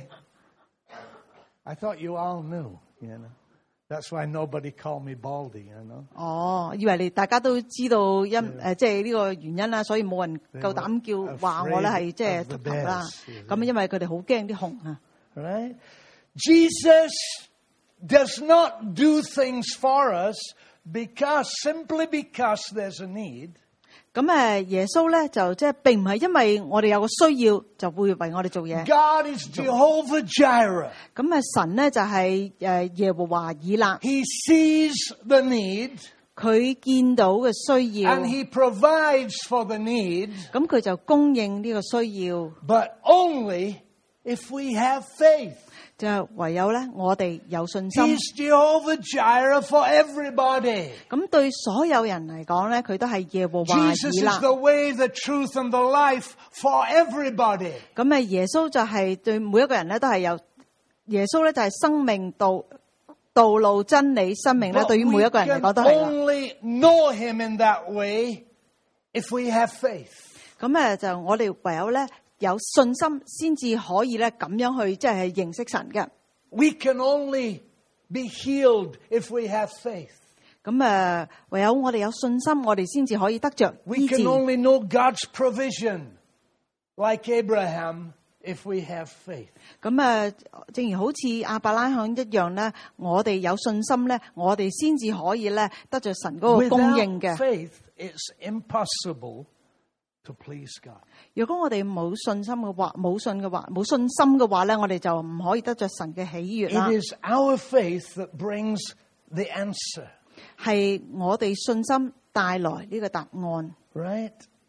I thought you all knew, you know. That's why nobody called me Baldy, you know.
哦，以為你大家都知道即係呢個原因啦，所以冇人夠膽叫話我咧係即係禿頭啦。咁因為佢哋好驚啲熊啊。
Right? Jesus does not do things for us simply because there's a need.
咁耶穌咧就即係並唔係因為我哋有個需要就會為我哋做嘢。
God is Jehovah Jireh.
咁神咧就係耶和華以勒。
He sees the need.
佢見到嘅需要。
And he provides for the need.
咁佢就供應呢個需要。
But only if we have faith.
就唯有咧，我哋有信心。
He's Jehovah Jireh for everybody.
咁對所有人嚟講咧，佢都係耶和華以勒。
Jesus is the way, the truth, and the life for everybody.
咁耶穌就係對每一個人咧都係有耶穌咧就係生命道路真理生命咧，對於每一個人嚟講都係啦。
Only know him in that way if we have faith.
咁就我哋唯有咧。有信心先至可以咧咁樣去即係認識神嘅。
We can only be healed if we have faith.
咁唯有我哋有信心，我哋先至可以得着醫治。
We can only know God's provision, like Abraham, if we have faith.
咁正如好似亞伯拉罕一樣咧，我哋有信心咧，我哋先至可以咧得着神嗰個供應嘅。
Without faith, it's impossible to please God.
如果我哋冇信心嘅話咧，我哋就唔可以得着神嘅喜悅啦。
It is our faith that brings the answer.
係我哋信心帶來呢個答案。
Right?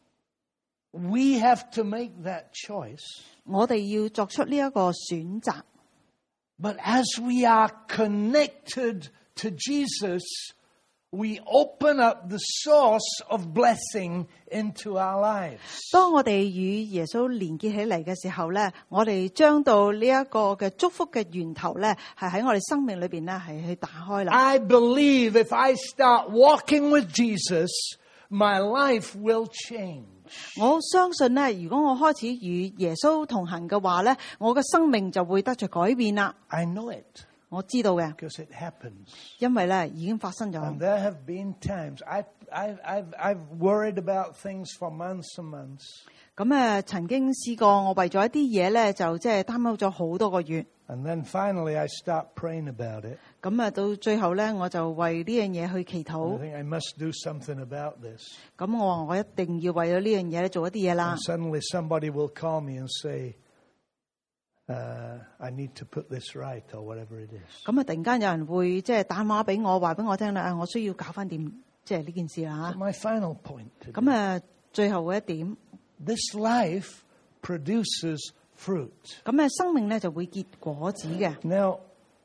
We have to make that choice.
我哋要作出呢一個選擇。
But as we are connected to Jesus, we open up the source of blessing into our lives.
當我哋與耶穌連結起嚟嘅時候咧，我哋將到呢一個嘅祝福嘅源頭咧，係喺我哋生命裏邊咧係去打開啦。
I believe if I start walking with Jesus, my life will change.
我相信咧，如果我開始與耶穌同行嘅話咧，我嘅生命就會得着改變啦。
I know it.
我知道嘅，
Because it happens.
因為咧已經發生咗。
And there have been times I've worried about things for months and months.
咁曾經試過，我為咗一啲嘢咧，就即係擔憂咗好多個月。
And then finally I start praying about it.
咁到最後咧，我就為呢樣嘢去祈禱。
I think I must do something about this.
咁我話我一定要為咗呢樣嘢咧做一啲嘢啦。
And suddenly somebody will call me and say, I need to put this right or whatever it is.
咁突然間有人會即係打電話俾我，話俾我聽啦，我需要搞翻掂即係呢件事啦。
My final point.
咁最後嗰一點
This life produces fruit.
咁生命咧就會結果子嘅。
Now,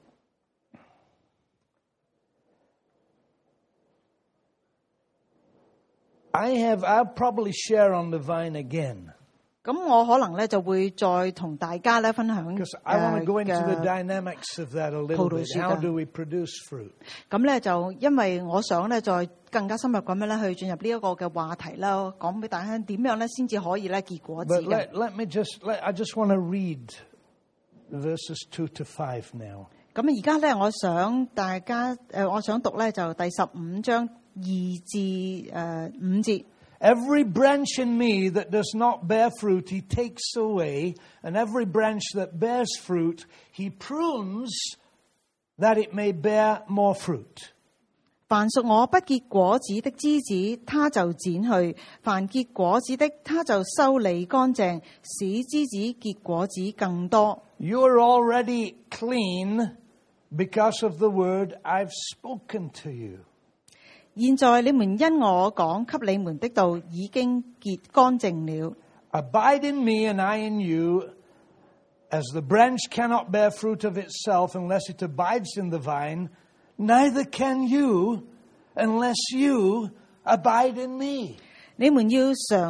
I'll probably share on the vine again.
咁我可能咧就會再同大家咧分享
Because I want to go into the dynamics of that a little bit. How do we produce fruit?
咁咧就因為我想咧再更加深入咁樣咧去進入呢一個嘅話題啦，講俾大家點樣咧先至可以咧結果子嘅。
I just want to read verses 2 to 5 now.
咁而家咧，我想大家我想讀咧就第15章2至5節。
Every branch in me that does not bear fruit, he takes away, and every branch that bears fruit, he prunes, that it may bear more fruit.
凡屬我不結果子的枝子，他就剪去；凡結果子的，他就修理乾淨，使枝子結果子更多。
You are already clean because of the word I've spoken to you.
現在你們因我講給你們的道已經結乾淨了。
Abide in me and I in you, as the branch cannot bear fruit of itself unless it abides in the vine, neither can you unless you abide in me.
你們要常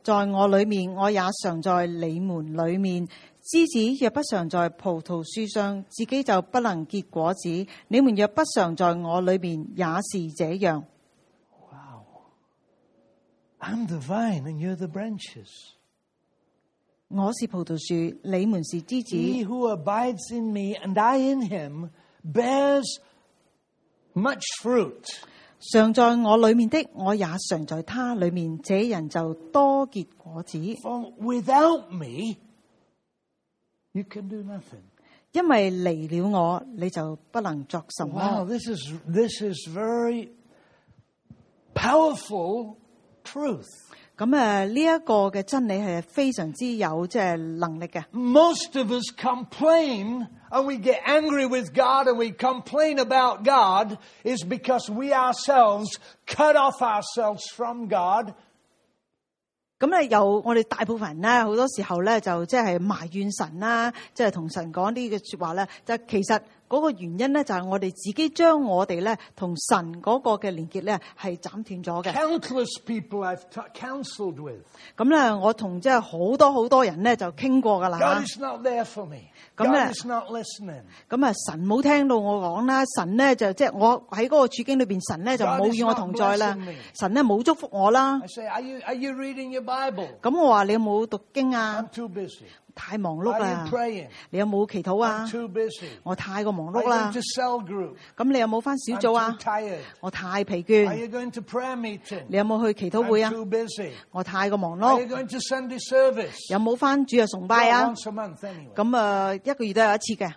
在我裏面，我也常在你們裏面。枝子若不常在葡萄樹上，自己就不能結果子。你們若不常在我裏面，也是這樣。
Wow. I'm the vine and you're the branches.
我是葡萄樹，你們是枝子。
He who abides in me and I in him bears much fruit.
常在我裏面的，我也常在他裏面，這人就多結果子。
For without me, you can do nothing.
因為離了我，你就不能作什麼。
Wow, this is very powerful truth.
咁呢一個嘅真理係非常之有能力嘅。
Most of us complain and we get angry with God and we complain about God is because we ourselves cut off ourselves from God.
咁有我哋大部分人咧，好多時候咧就埋怨神啦，同神講呢個說話咧，就其實嗰個原因咧就係我哋自己將我哋咧同神嗰個嘅連結咧係斬斷咗嘅。
Countless people I've counseled with.
咁咧，我同好多人咧就傾過噶啦。
God is not there for me. God is not listening.
咁神冇聽到我講啦，神咧就我喺嗰個處境裏邊，神咧就冇與我同在啦，神咧冇祝福我啦。
I say, are you reading your Bible?
咁我話你有冇讀經啊？
I'm too busy.
太忙碌
Are
啦
you praying?
你有冇祈禱啊？
I'm too busy.
我太過忙
Are
碌
you
啦
going to cell group?
咁你有冇返小
I'm
組
too
啊？
tired.
我太疲
Are
倦。
you going to prayer meeting?
你有冇去祈禱會
I'm
啊？
too busy.
我太過忙
Are you
碌。
going to Sunday service?
有冇返主日崇拜
Well,
啊？
once a month anyway.
咁一個月都有一次嘅。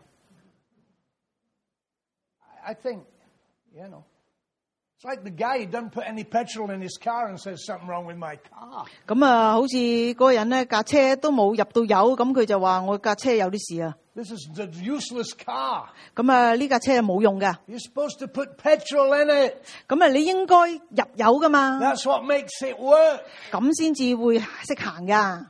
I think, it's like the guy who doesn't put any petrol in his car and says something wrong with my car.
咁好似嗰個人咧架車都冇入到油，咁佢就話我架車有啲事啊。
This is the useless car.
咁呢架車係冇用嘅。
You're supposed to put petrol in it.
咁你應該入油噶嘛？
That's what makes it work.
咁先至會識行噶。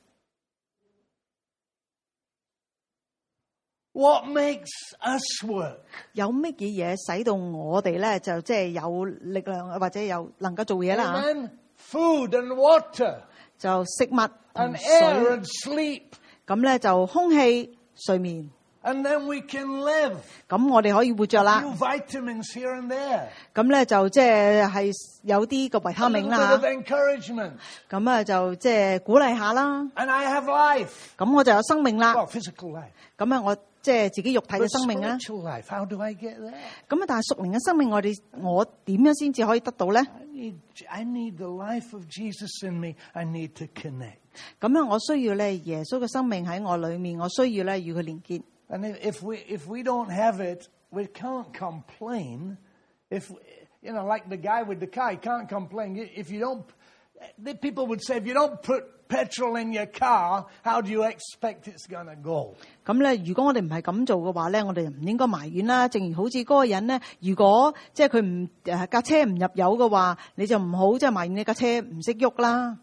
What makes us work?
有乜嘢嘢使到我哋咧就有力量或者有能夠做嘢啦？
Amen. Food and water
就食物同
and air
水，
and sleep.
咁咧就空氣、睡眠，
And then we can live.
咁我哋可以活着
A
啦。
few vitamins here and there.
咁咧就係有啲個維他
A
命
little
啦
bit of encouragement.
咁就鼓勵下啦。
And I have life.
咁我就有生命啦。
Well, physical life.
咁我自己肉體
But
嘅生命啦。
spiritual life, how do I get there?
咁但係屬靈嘅生命，我點樣先至可以得到咧？
I need the life of Jesus in me. I need to connect.
咁我需要咧耶穌嘅生命喺我裏面，我需要咧與佢連結。
And if we don't have it, we can't complain. If like the guy with the car, he can't complain. If you don't, the people would say, if you don't put petrol in your car, how do you expect it's going to go?
咁咧，如果我哋唔係咁做嘅話咧，我哋唔應該埋怨啦。正如好似嗰個人咧，如果佢唔架車唔入油嘅話，你就唔好埋怨你架車唔識喐啦。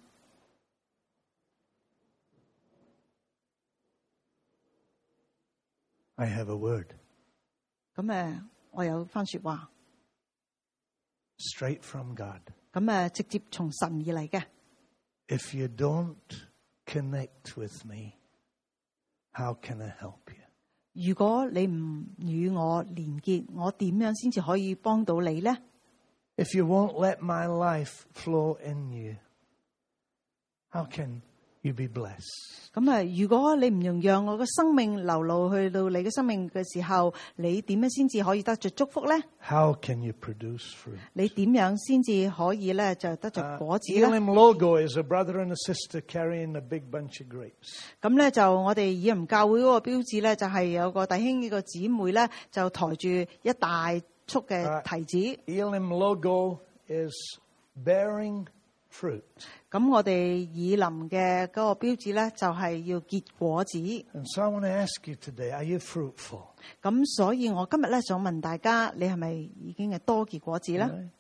I have a word.
咁我有番說話，
Straight from God.
咁直接從神而嚟嘅。
If you don't connect with me, how can I help you?
如果你唔與我連結，我點樣先至可以幫到你呢？
If you won't let my life flow in you, how can you be blessed?
咁如果你唔讓我嘅生命流露去到你嘅生命嘅時候，你點樣先至可以得着祝福呢？
How can you produce fruit?
你點樣先至可以咧就得着果子呢？
Elim logo is a brother and a sister carrying a big bunch of grapes.
咁咧就我哋以林教會嗰個標誌咧，就係有個弟兄呢個姊妹咧，就抬住一大束嘅提子。
Elim logo is bearing fruit.
咁我哋以林嘅嗰個標誌咧，就係要結果子。
And so I want to ask you today, are you fruitful?
咁所以我今日咧想問大家，你係咪已經係多結果子咧？
Right?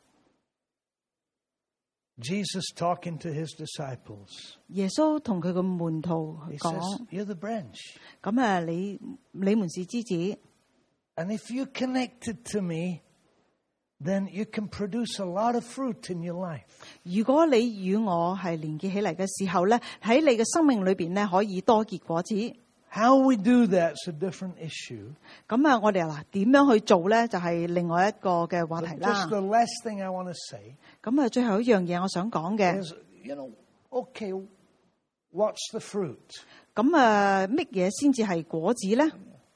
Jesus talking to his disciples.
耶穌同佢個門徒
He
講
says,：you're the branch.
咁你們是枝子。
And if you connected to me, then you can produce a lot of fruit in your life.
如果你與我係連結起嚟嘅時候咧，喺你嘅生命裏邊咧可以多結果子。
How we do that's a different issue.
咁啊，我哋嗱點樣去做咧，就係另外一個嘅話題
But
啦
just。the last thing I want to say
咁啊，最後一樣嘢我想講嘅，
is, okay, what's the fruit?
咁啊，乜嘢先至係果子咧？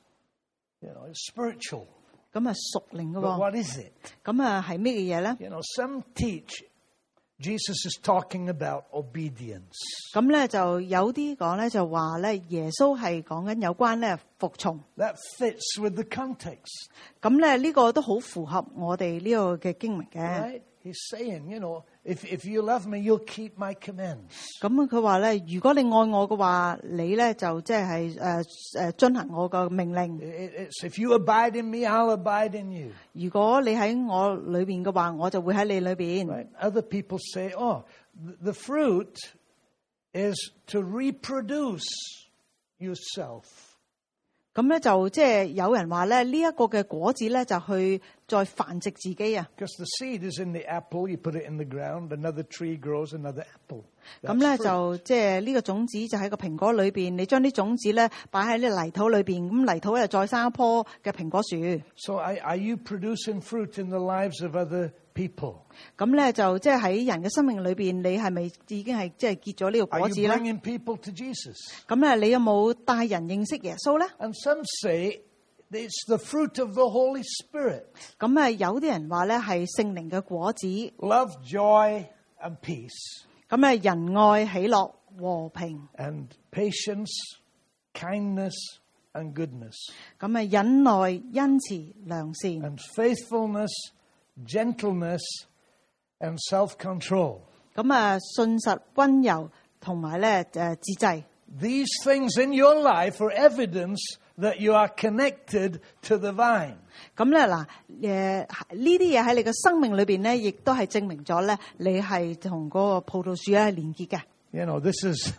It's spiritual.
咁啊，屬靈嘅
But
喎。
what is it?
咁啊，係咩嘅嘢咧？
Some teach Jesus is talking about obedience.
咁咧就有啲講咧就話咧，耶穌係講緊有關咧服從。
That fits with the context,
咁咧呢個都好符合我哋呢個嘅經文嘅。
right? He's saying, if you love me, you'll keep my commands.
咁佢話咧，如果你愛我嘅話，你咧就即係遵行我嘅命令。
It's if you abide in me, I'll abide in you.
如果你喺我裏邊嘅話，我就會喺你裏邊。
Right? Other people say, the fruit is to reproduce yourself.
咁咧就即係有人話咧，呢一個嘅果子咧就去再繁殖自己啊。
Because the seed is in the apple, you put it in the ground, another tree grows another apple.
咁咧就即係呢個種子就喺個蘋果裏邊，你將啲種子咧擺喺啲泥土裏邊，咁泥土咧再生一棵嘅蘋果樹。
So are you producing fruit in the lives of other people?
咁咧就即係喺人嘅生命裏邊，你係咪已經係即係結咗呢個
Are
果
you
子咧？
bringing people to Jesus?
咁咧你有冇帶人認識耶穌咧？
And some say it's the fruit of the Holy Spirit.
咁啊有啲人話咧係聖靈嘅果子，
Love, joy, and peace.
咁啊仁愛、喜樂、和平，
And patience, kindness, and goodness.
咁啊忍耐、恩慈、良善，
And faithfulness, gentleness, and self-control.
咁啊信實、溫柔同埋咧自制。
These things in your life are evidence that you are connected to the vine.
咁咧嗱，呢啲嘢喺你嘅生命裏邊咧，亦都係證明咗咧，你係同嗰個葡萄樹咧連結嘅。
This is,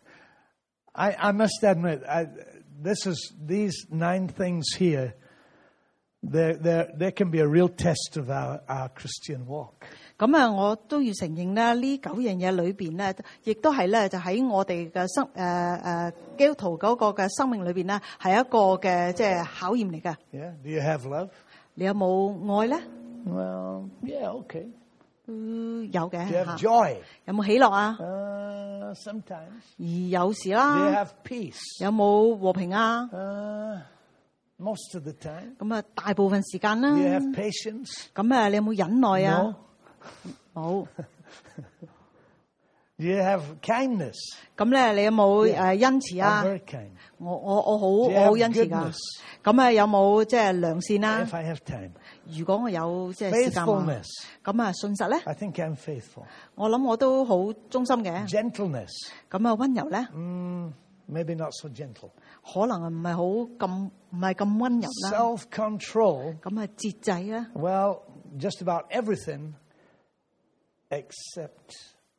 I must admit, these 9 things here, there can be a real test of our Christian walk.
咁啊，我都要承認咧，呢9樣嘢裏邊咧，亦都係咧，就喺我哋嘅基督徒嗰個嘅生命裏邊咧，係一個嘅即係考驗嚟嘅。
Yeah? Do you have love?
你有冇愛咧？
Well, yeah, okay.
有嘅
Do you have
嚇。
joy?
有冇喜樂啊？
Sometimes.
而有時
Do you
啦，
have peace?
有冇和平啊？
Most of the time.
咁啊，大部分時間啦
Do。you have patience?
咁啊，你有冇忍耐啊？
No.
冇。
Do you have kindness?
咁咧，你有冇恩慈
I'm
啊？
very kind.
我
Do you
好
have
恩慈噶
goodness?。
咁啊，有冇即係良善啊？
If I have time.
如果我有即係時間話，
Faithfulness.
咁啊信實咧，
I think I'm faithful.
我諗我都好忠心嘅。
Gentleness.
咁啊溫柔咧，
Maybe not so gentle.
可能唔係咁溫柔啦。
Self-control.
咁啊節制咧，
Well, just about everything except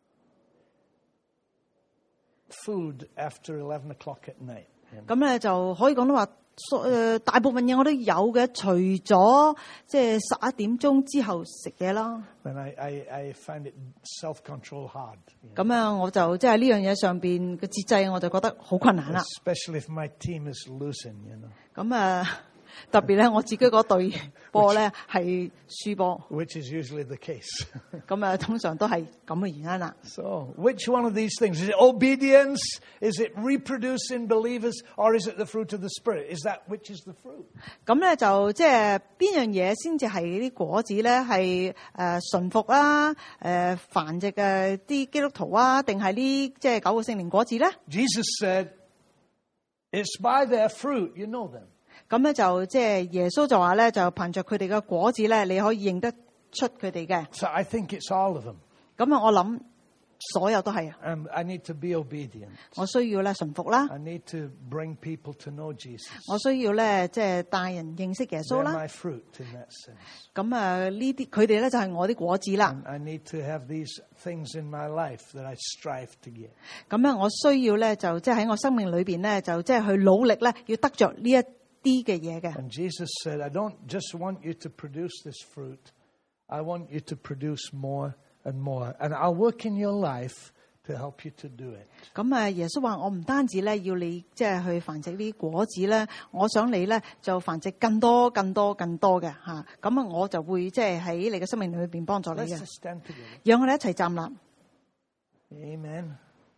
food after 11 o'clock at night.
咁咧就可以講到話，大部分嘢我都有嘅，除咗即係11點鐘之後食嘢啦。
And I find it self-control hard.
咁啊，我就即係呢樣嘢上邊嘅節制，我就覺得好困難啦。
Especially if my team is losing,
咁啊，特別咧，我自己嗰隊波咧係輸波，
which is usually the case.
咁啊，通常都係咁嘅原因啦。
So, which one of these things? Is it obedience? Is it reproducing believers? Or is it the fruit of the Spirit? Is that which is the fruit?
咁咧就即係邊樣嘢先至係啲果子咧？係順服啊，繁殖嘅啲基督徒啊，定係呢即係9個聖靈果子咧？
Jesus said, it's by their fruit, you know them.
咁咧就即係耶穌就話咧，就憑着佢哋嘅果子咧，你可以認得出佢哋嘅。
So I think it's all of them.
咁啊，我諗所有都係啊，
And I need to be obedient.
我需要咧順服啦，
I need to bring people to know Jesus.
我需要咧即係帶人認識耶穌
They're
啦。
my fruit in that sense.
咁啊，呢啲佢哋咧就係我啲果子啦。
And I need to have these things in my life that I strive to get.
咁啊，我需要咧就即係喺我生命裏邊咧，就即係去努力咧，要得着呢一啲嘅嘢嘅。
And Jesus said, I don't just want you to produce this fruit. I want you to produce more and more. And I'll work in your life to help you to do it.
咁耶穌話：我唔單止咧要你即係去繁殖啲果子咧，我想你咧就繁殖更多、更多、更多嘅嚇。咁啊，我就會即係喺你嘅生命裏邊幫助你
Let's
嘅。
just stand together.
讓我哋一齊站立。
Amen.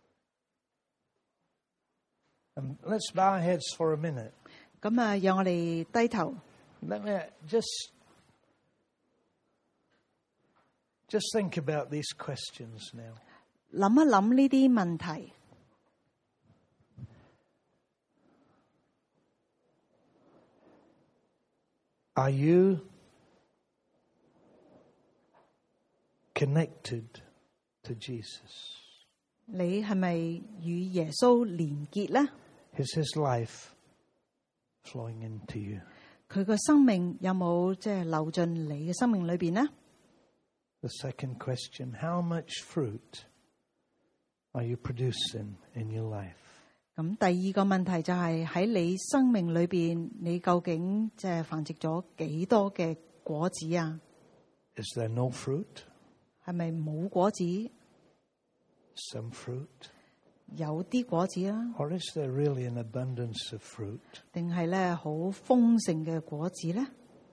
And let's bow our heads for a minute.
咁啊，讓我哋低頭。
Let me just think about these questions now.
諗一諗呢啲問題。
Are you connected to Jesus?
你係咪與耶穌連結咧？
Is his life flowing into you?
佢個生命有冇即係流進你嘅生命裏邊呢？
The second question, how much fruit are you producing in your life?
咁第二個問題就係喺你生命裏邊，你究竟即係繁殖咗幾多嘅果子啊？
Is there no fruit?
係咪冇果子？
Some fruit?
有啲果子啦，
Or is there really an abundance of fruit?
定係咧好豐盛嘅果子咧？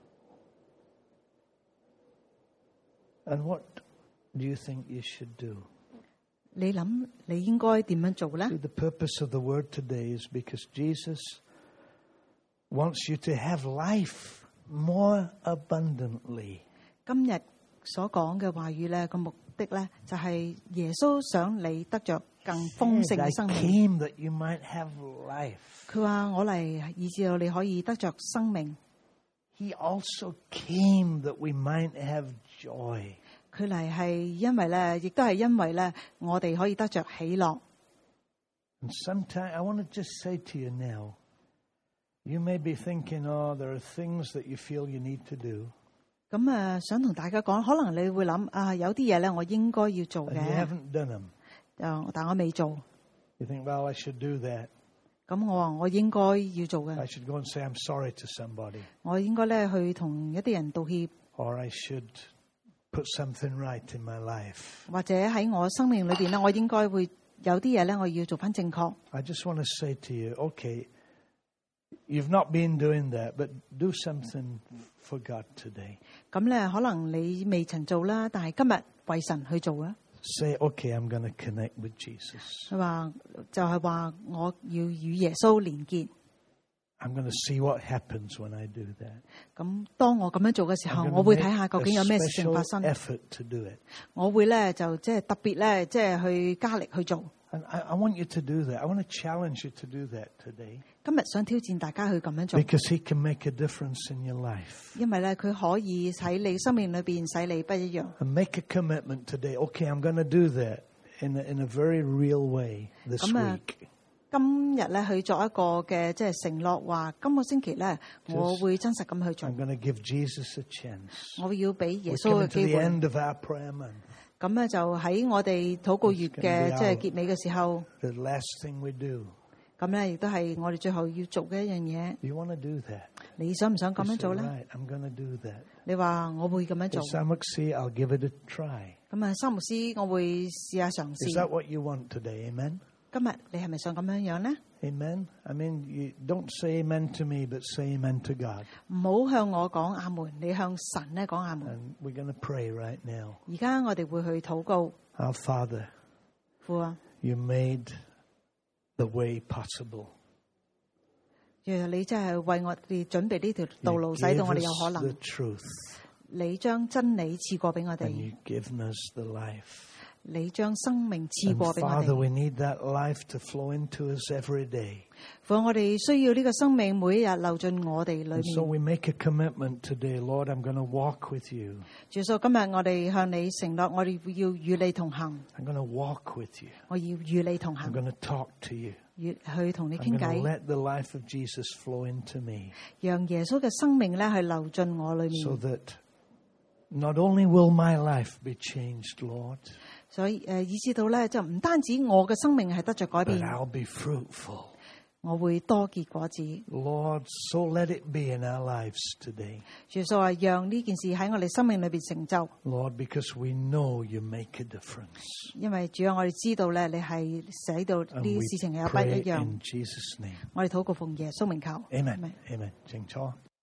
And what do you think you should do?
你諗你應該點樣做咧？
See, the purpose of the word today is because Jesus wants you to have life more abundantly.
今日所講嘅話語咧，個目的咧就係耶穌想你得着更豐盛
I
嘅生命。
came that you might have life.
佢話我嚟以致到你可以得着生命。
He also came that we might have joy.
佢嚟係因為咧，亦都係因為咧，我哋可以得着喜樂。
And sometimes I want to just say to you now, you may be thinking, oh, there are things that you feel you need to do.
咁想同大家講，可能你會諗啊，有啲嘢咧，我應該要做
And you
嘅，
haven't done them.
但我未做。
You think, well, I should do that.
咁我話我應該要做
I
嘅，
should go and say I'm sorry to somebody.
我應該咧去同一啲人道歉，
Or I should put something right in my life.
或者喺我生命裏邊咧，我應該會有啲嘢咧，我要做翻正確。
I just want to say to you, okay, you've not been doing that, but do something for God today.
咁咧，可能你未曾做啦，但係今日為神去做啊。
Say, okay, I'm going to connect with Jesus.
佢話就係話我要與耶穌連結。
I'm going to see what happens when I do that.
咁當我咁樣做嘅時候，
I'm
我
going
會
to
睇
make
下
a
究竟有咩事情發
special
生。
effort to do it.
我會咧就即係特別咧，即係去加力去做。
And I want you to do that. I want to challenge you to do that today.
今日想挑戰大家去咁樣做，
Because he can make a difference in your life.
因為咧佢可以喺你生命裏邊使你不一樣。
And make a commitment today. Okay, I'm going to do that in a very real way this week.
今日咧去作一個嘅即係承諾，話今個星期咧我會真實咁去做
I'm，going to give Jesus a chance.
我要俾耶
We're
穌
coming
嘅
to
機
the
會。
end of our prayer month.
咁咧就喺我哋禱告月嘅
It's gonna be
即係結尾嘅時候，
The last thing we do.
咁咧亦都係我哋最後要做嘅一樣嘢。
You want to do that?
你想唔想咁
You
樣
say,
做咧？
right, I'm going to do that.
你話我會咁樣做
If。Samuxi, I'll give it a try.
咁啊，三牧師，我會試下嘗
Is that
試。
what you want today? Amen?
今日你係咪想咁樣樣咧？
Amen? I mean, you don't say amen to me, but say amen to God.
唔好向我講阿門，你向神咧講阿門。
And we're going to pray right now.
而家我哋會去禱告，
Our Father,
父啊，
you made the way possible.
原來你真係為我哋準備呢條
You
道路，使
gave
到我哋
us
有可
the
能。
truth,
你將真理賜過俾我
and
哋，
you've given us the life.
你將生命賜
And
過俾我
Father,
哋。
we need that life to flow into us every day.
父，我哋需要呢個生命每一日流進我哋裏
And so
面。
we make a commitment today, Lord, I'm going to walk with you.
主耶穌，今日我哋向你承諾，我哋要與你同行，
I'm going to walk with you.
我要與你同
I'm
行，
going to talk to you.
去同你
I'm
傾
going to
偈，
let the life of Jesus flow into me
讓耶穌嘅生命咧去流進我裏
so
面。
that not only will my life be changed, Lord,
所以以至到咧就唔單止我嘅生命係得着改
but
變，
I'll be fruitful.
我會多結果子。
Lord, so let it be in our lives today.
主耶穌話：讓呢件事喺我哋生命裏邊成就。
Lord, because we know you make a difference.
因為主啊，我哋知道咧，你係使到呢
And
啲
we
事情有不
pray
一樣。
in Jesus' name.
我哋禱告奉耶穌名求。
Amen. Amen. 清楚。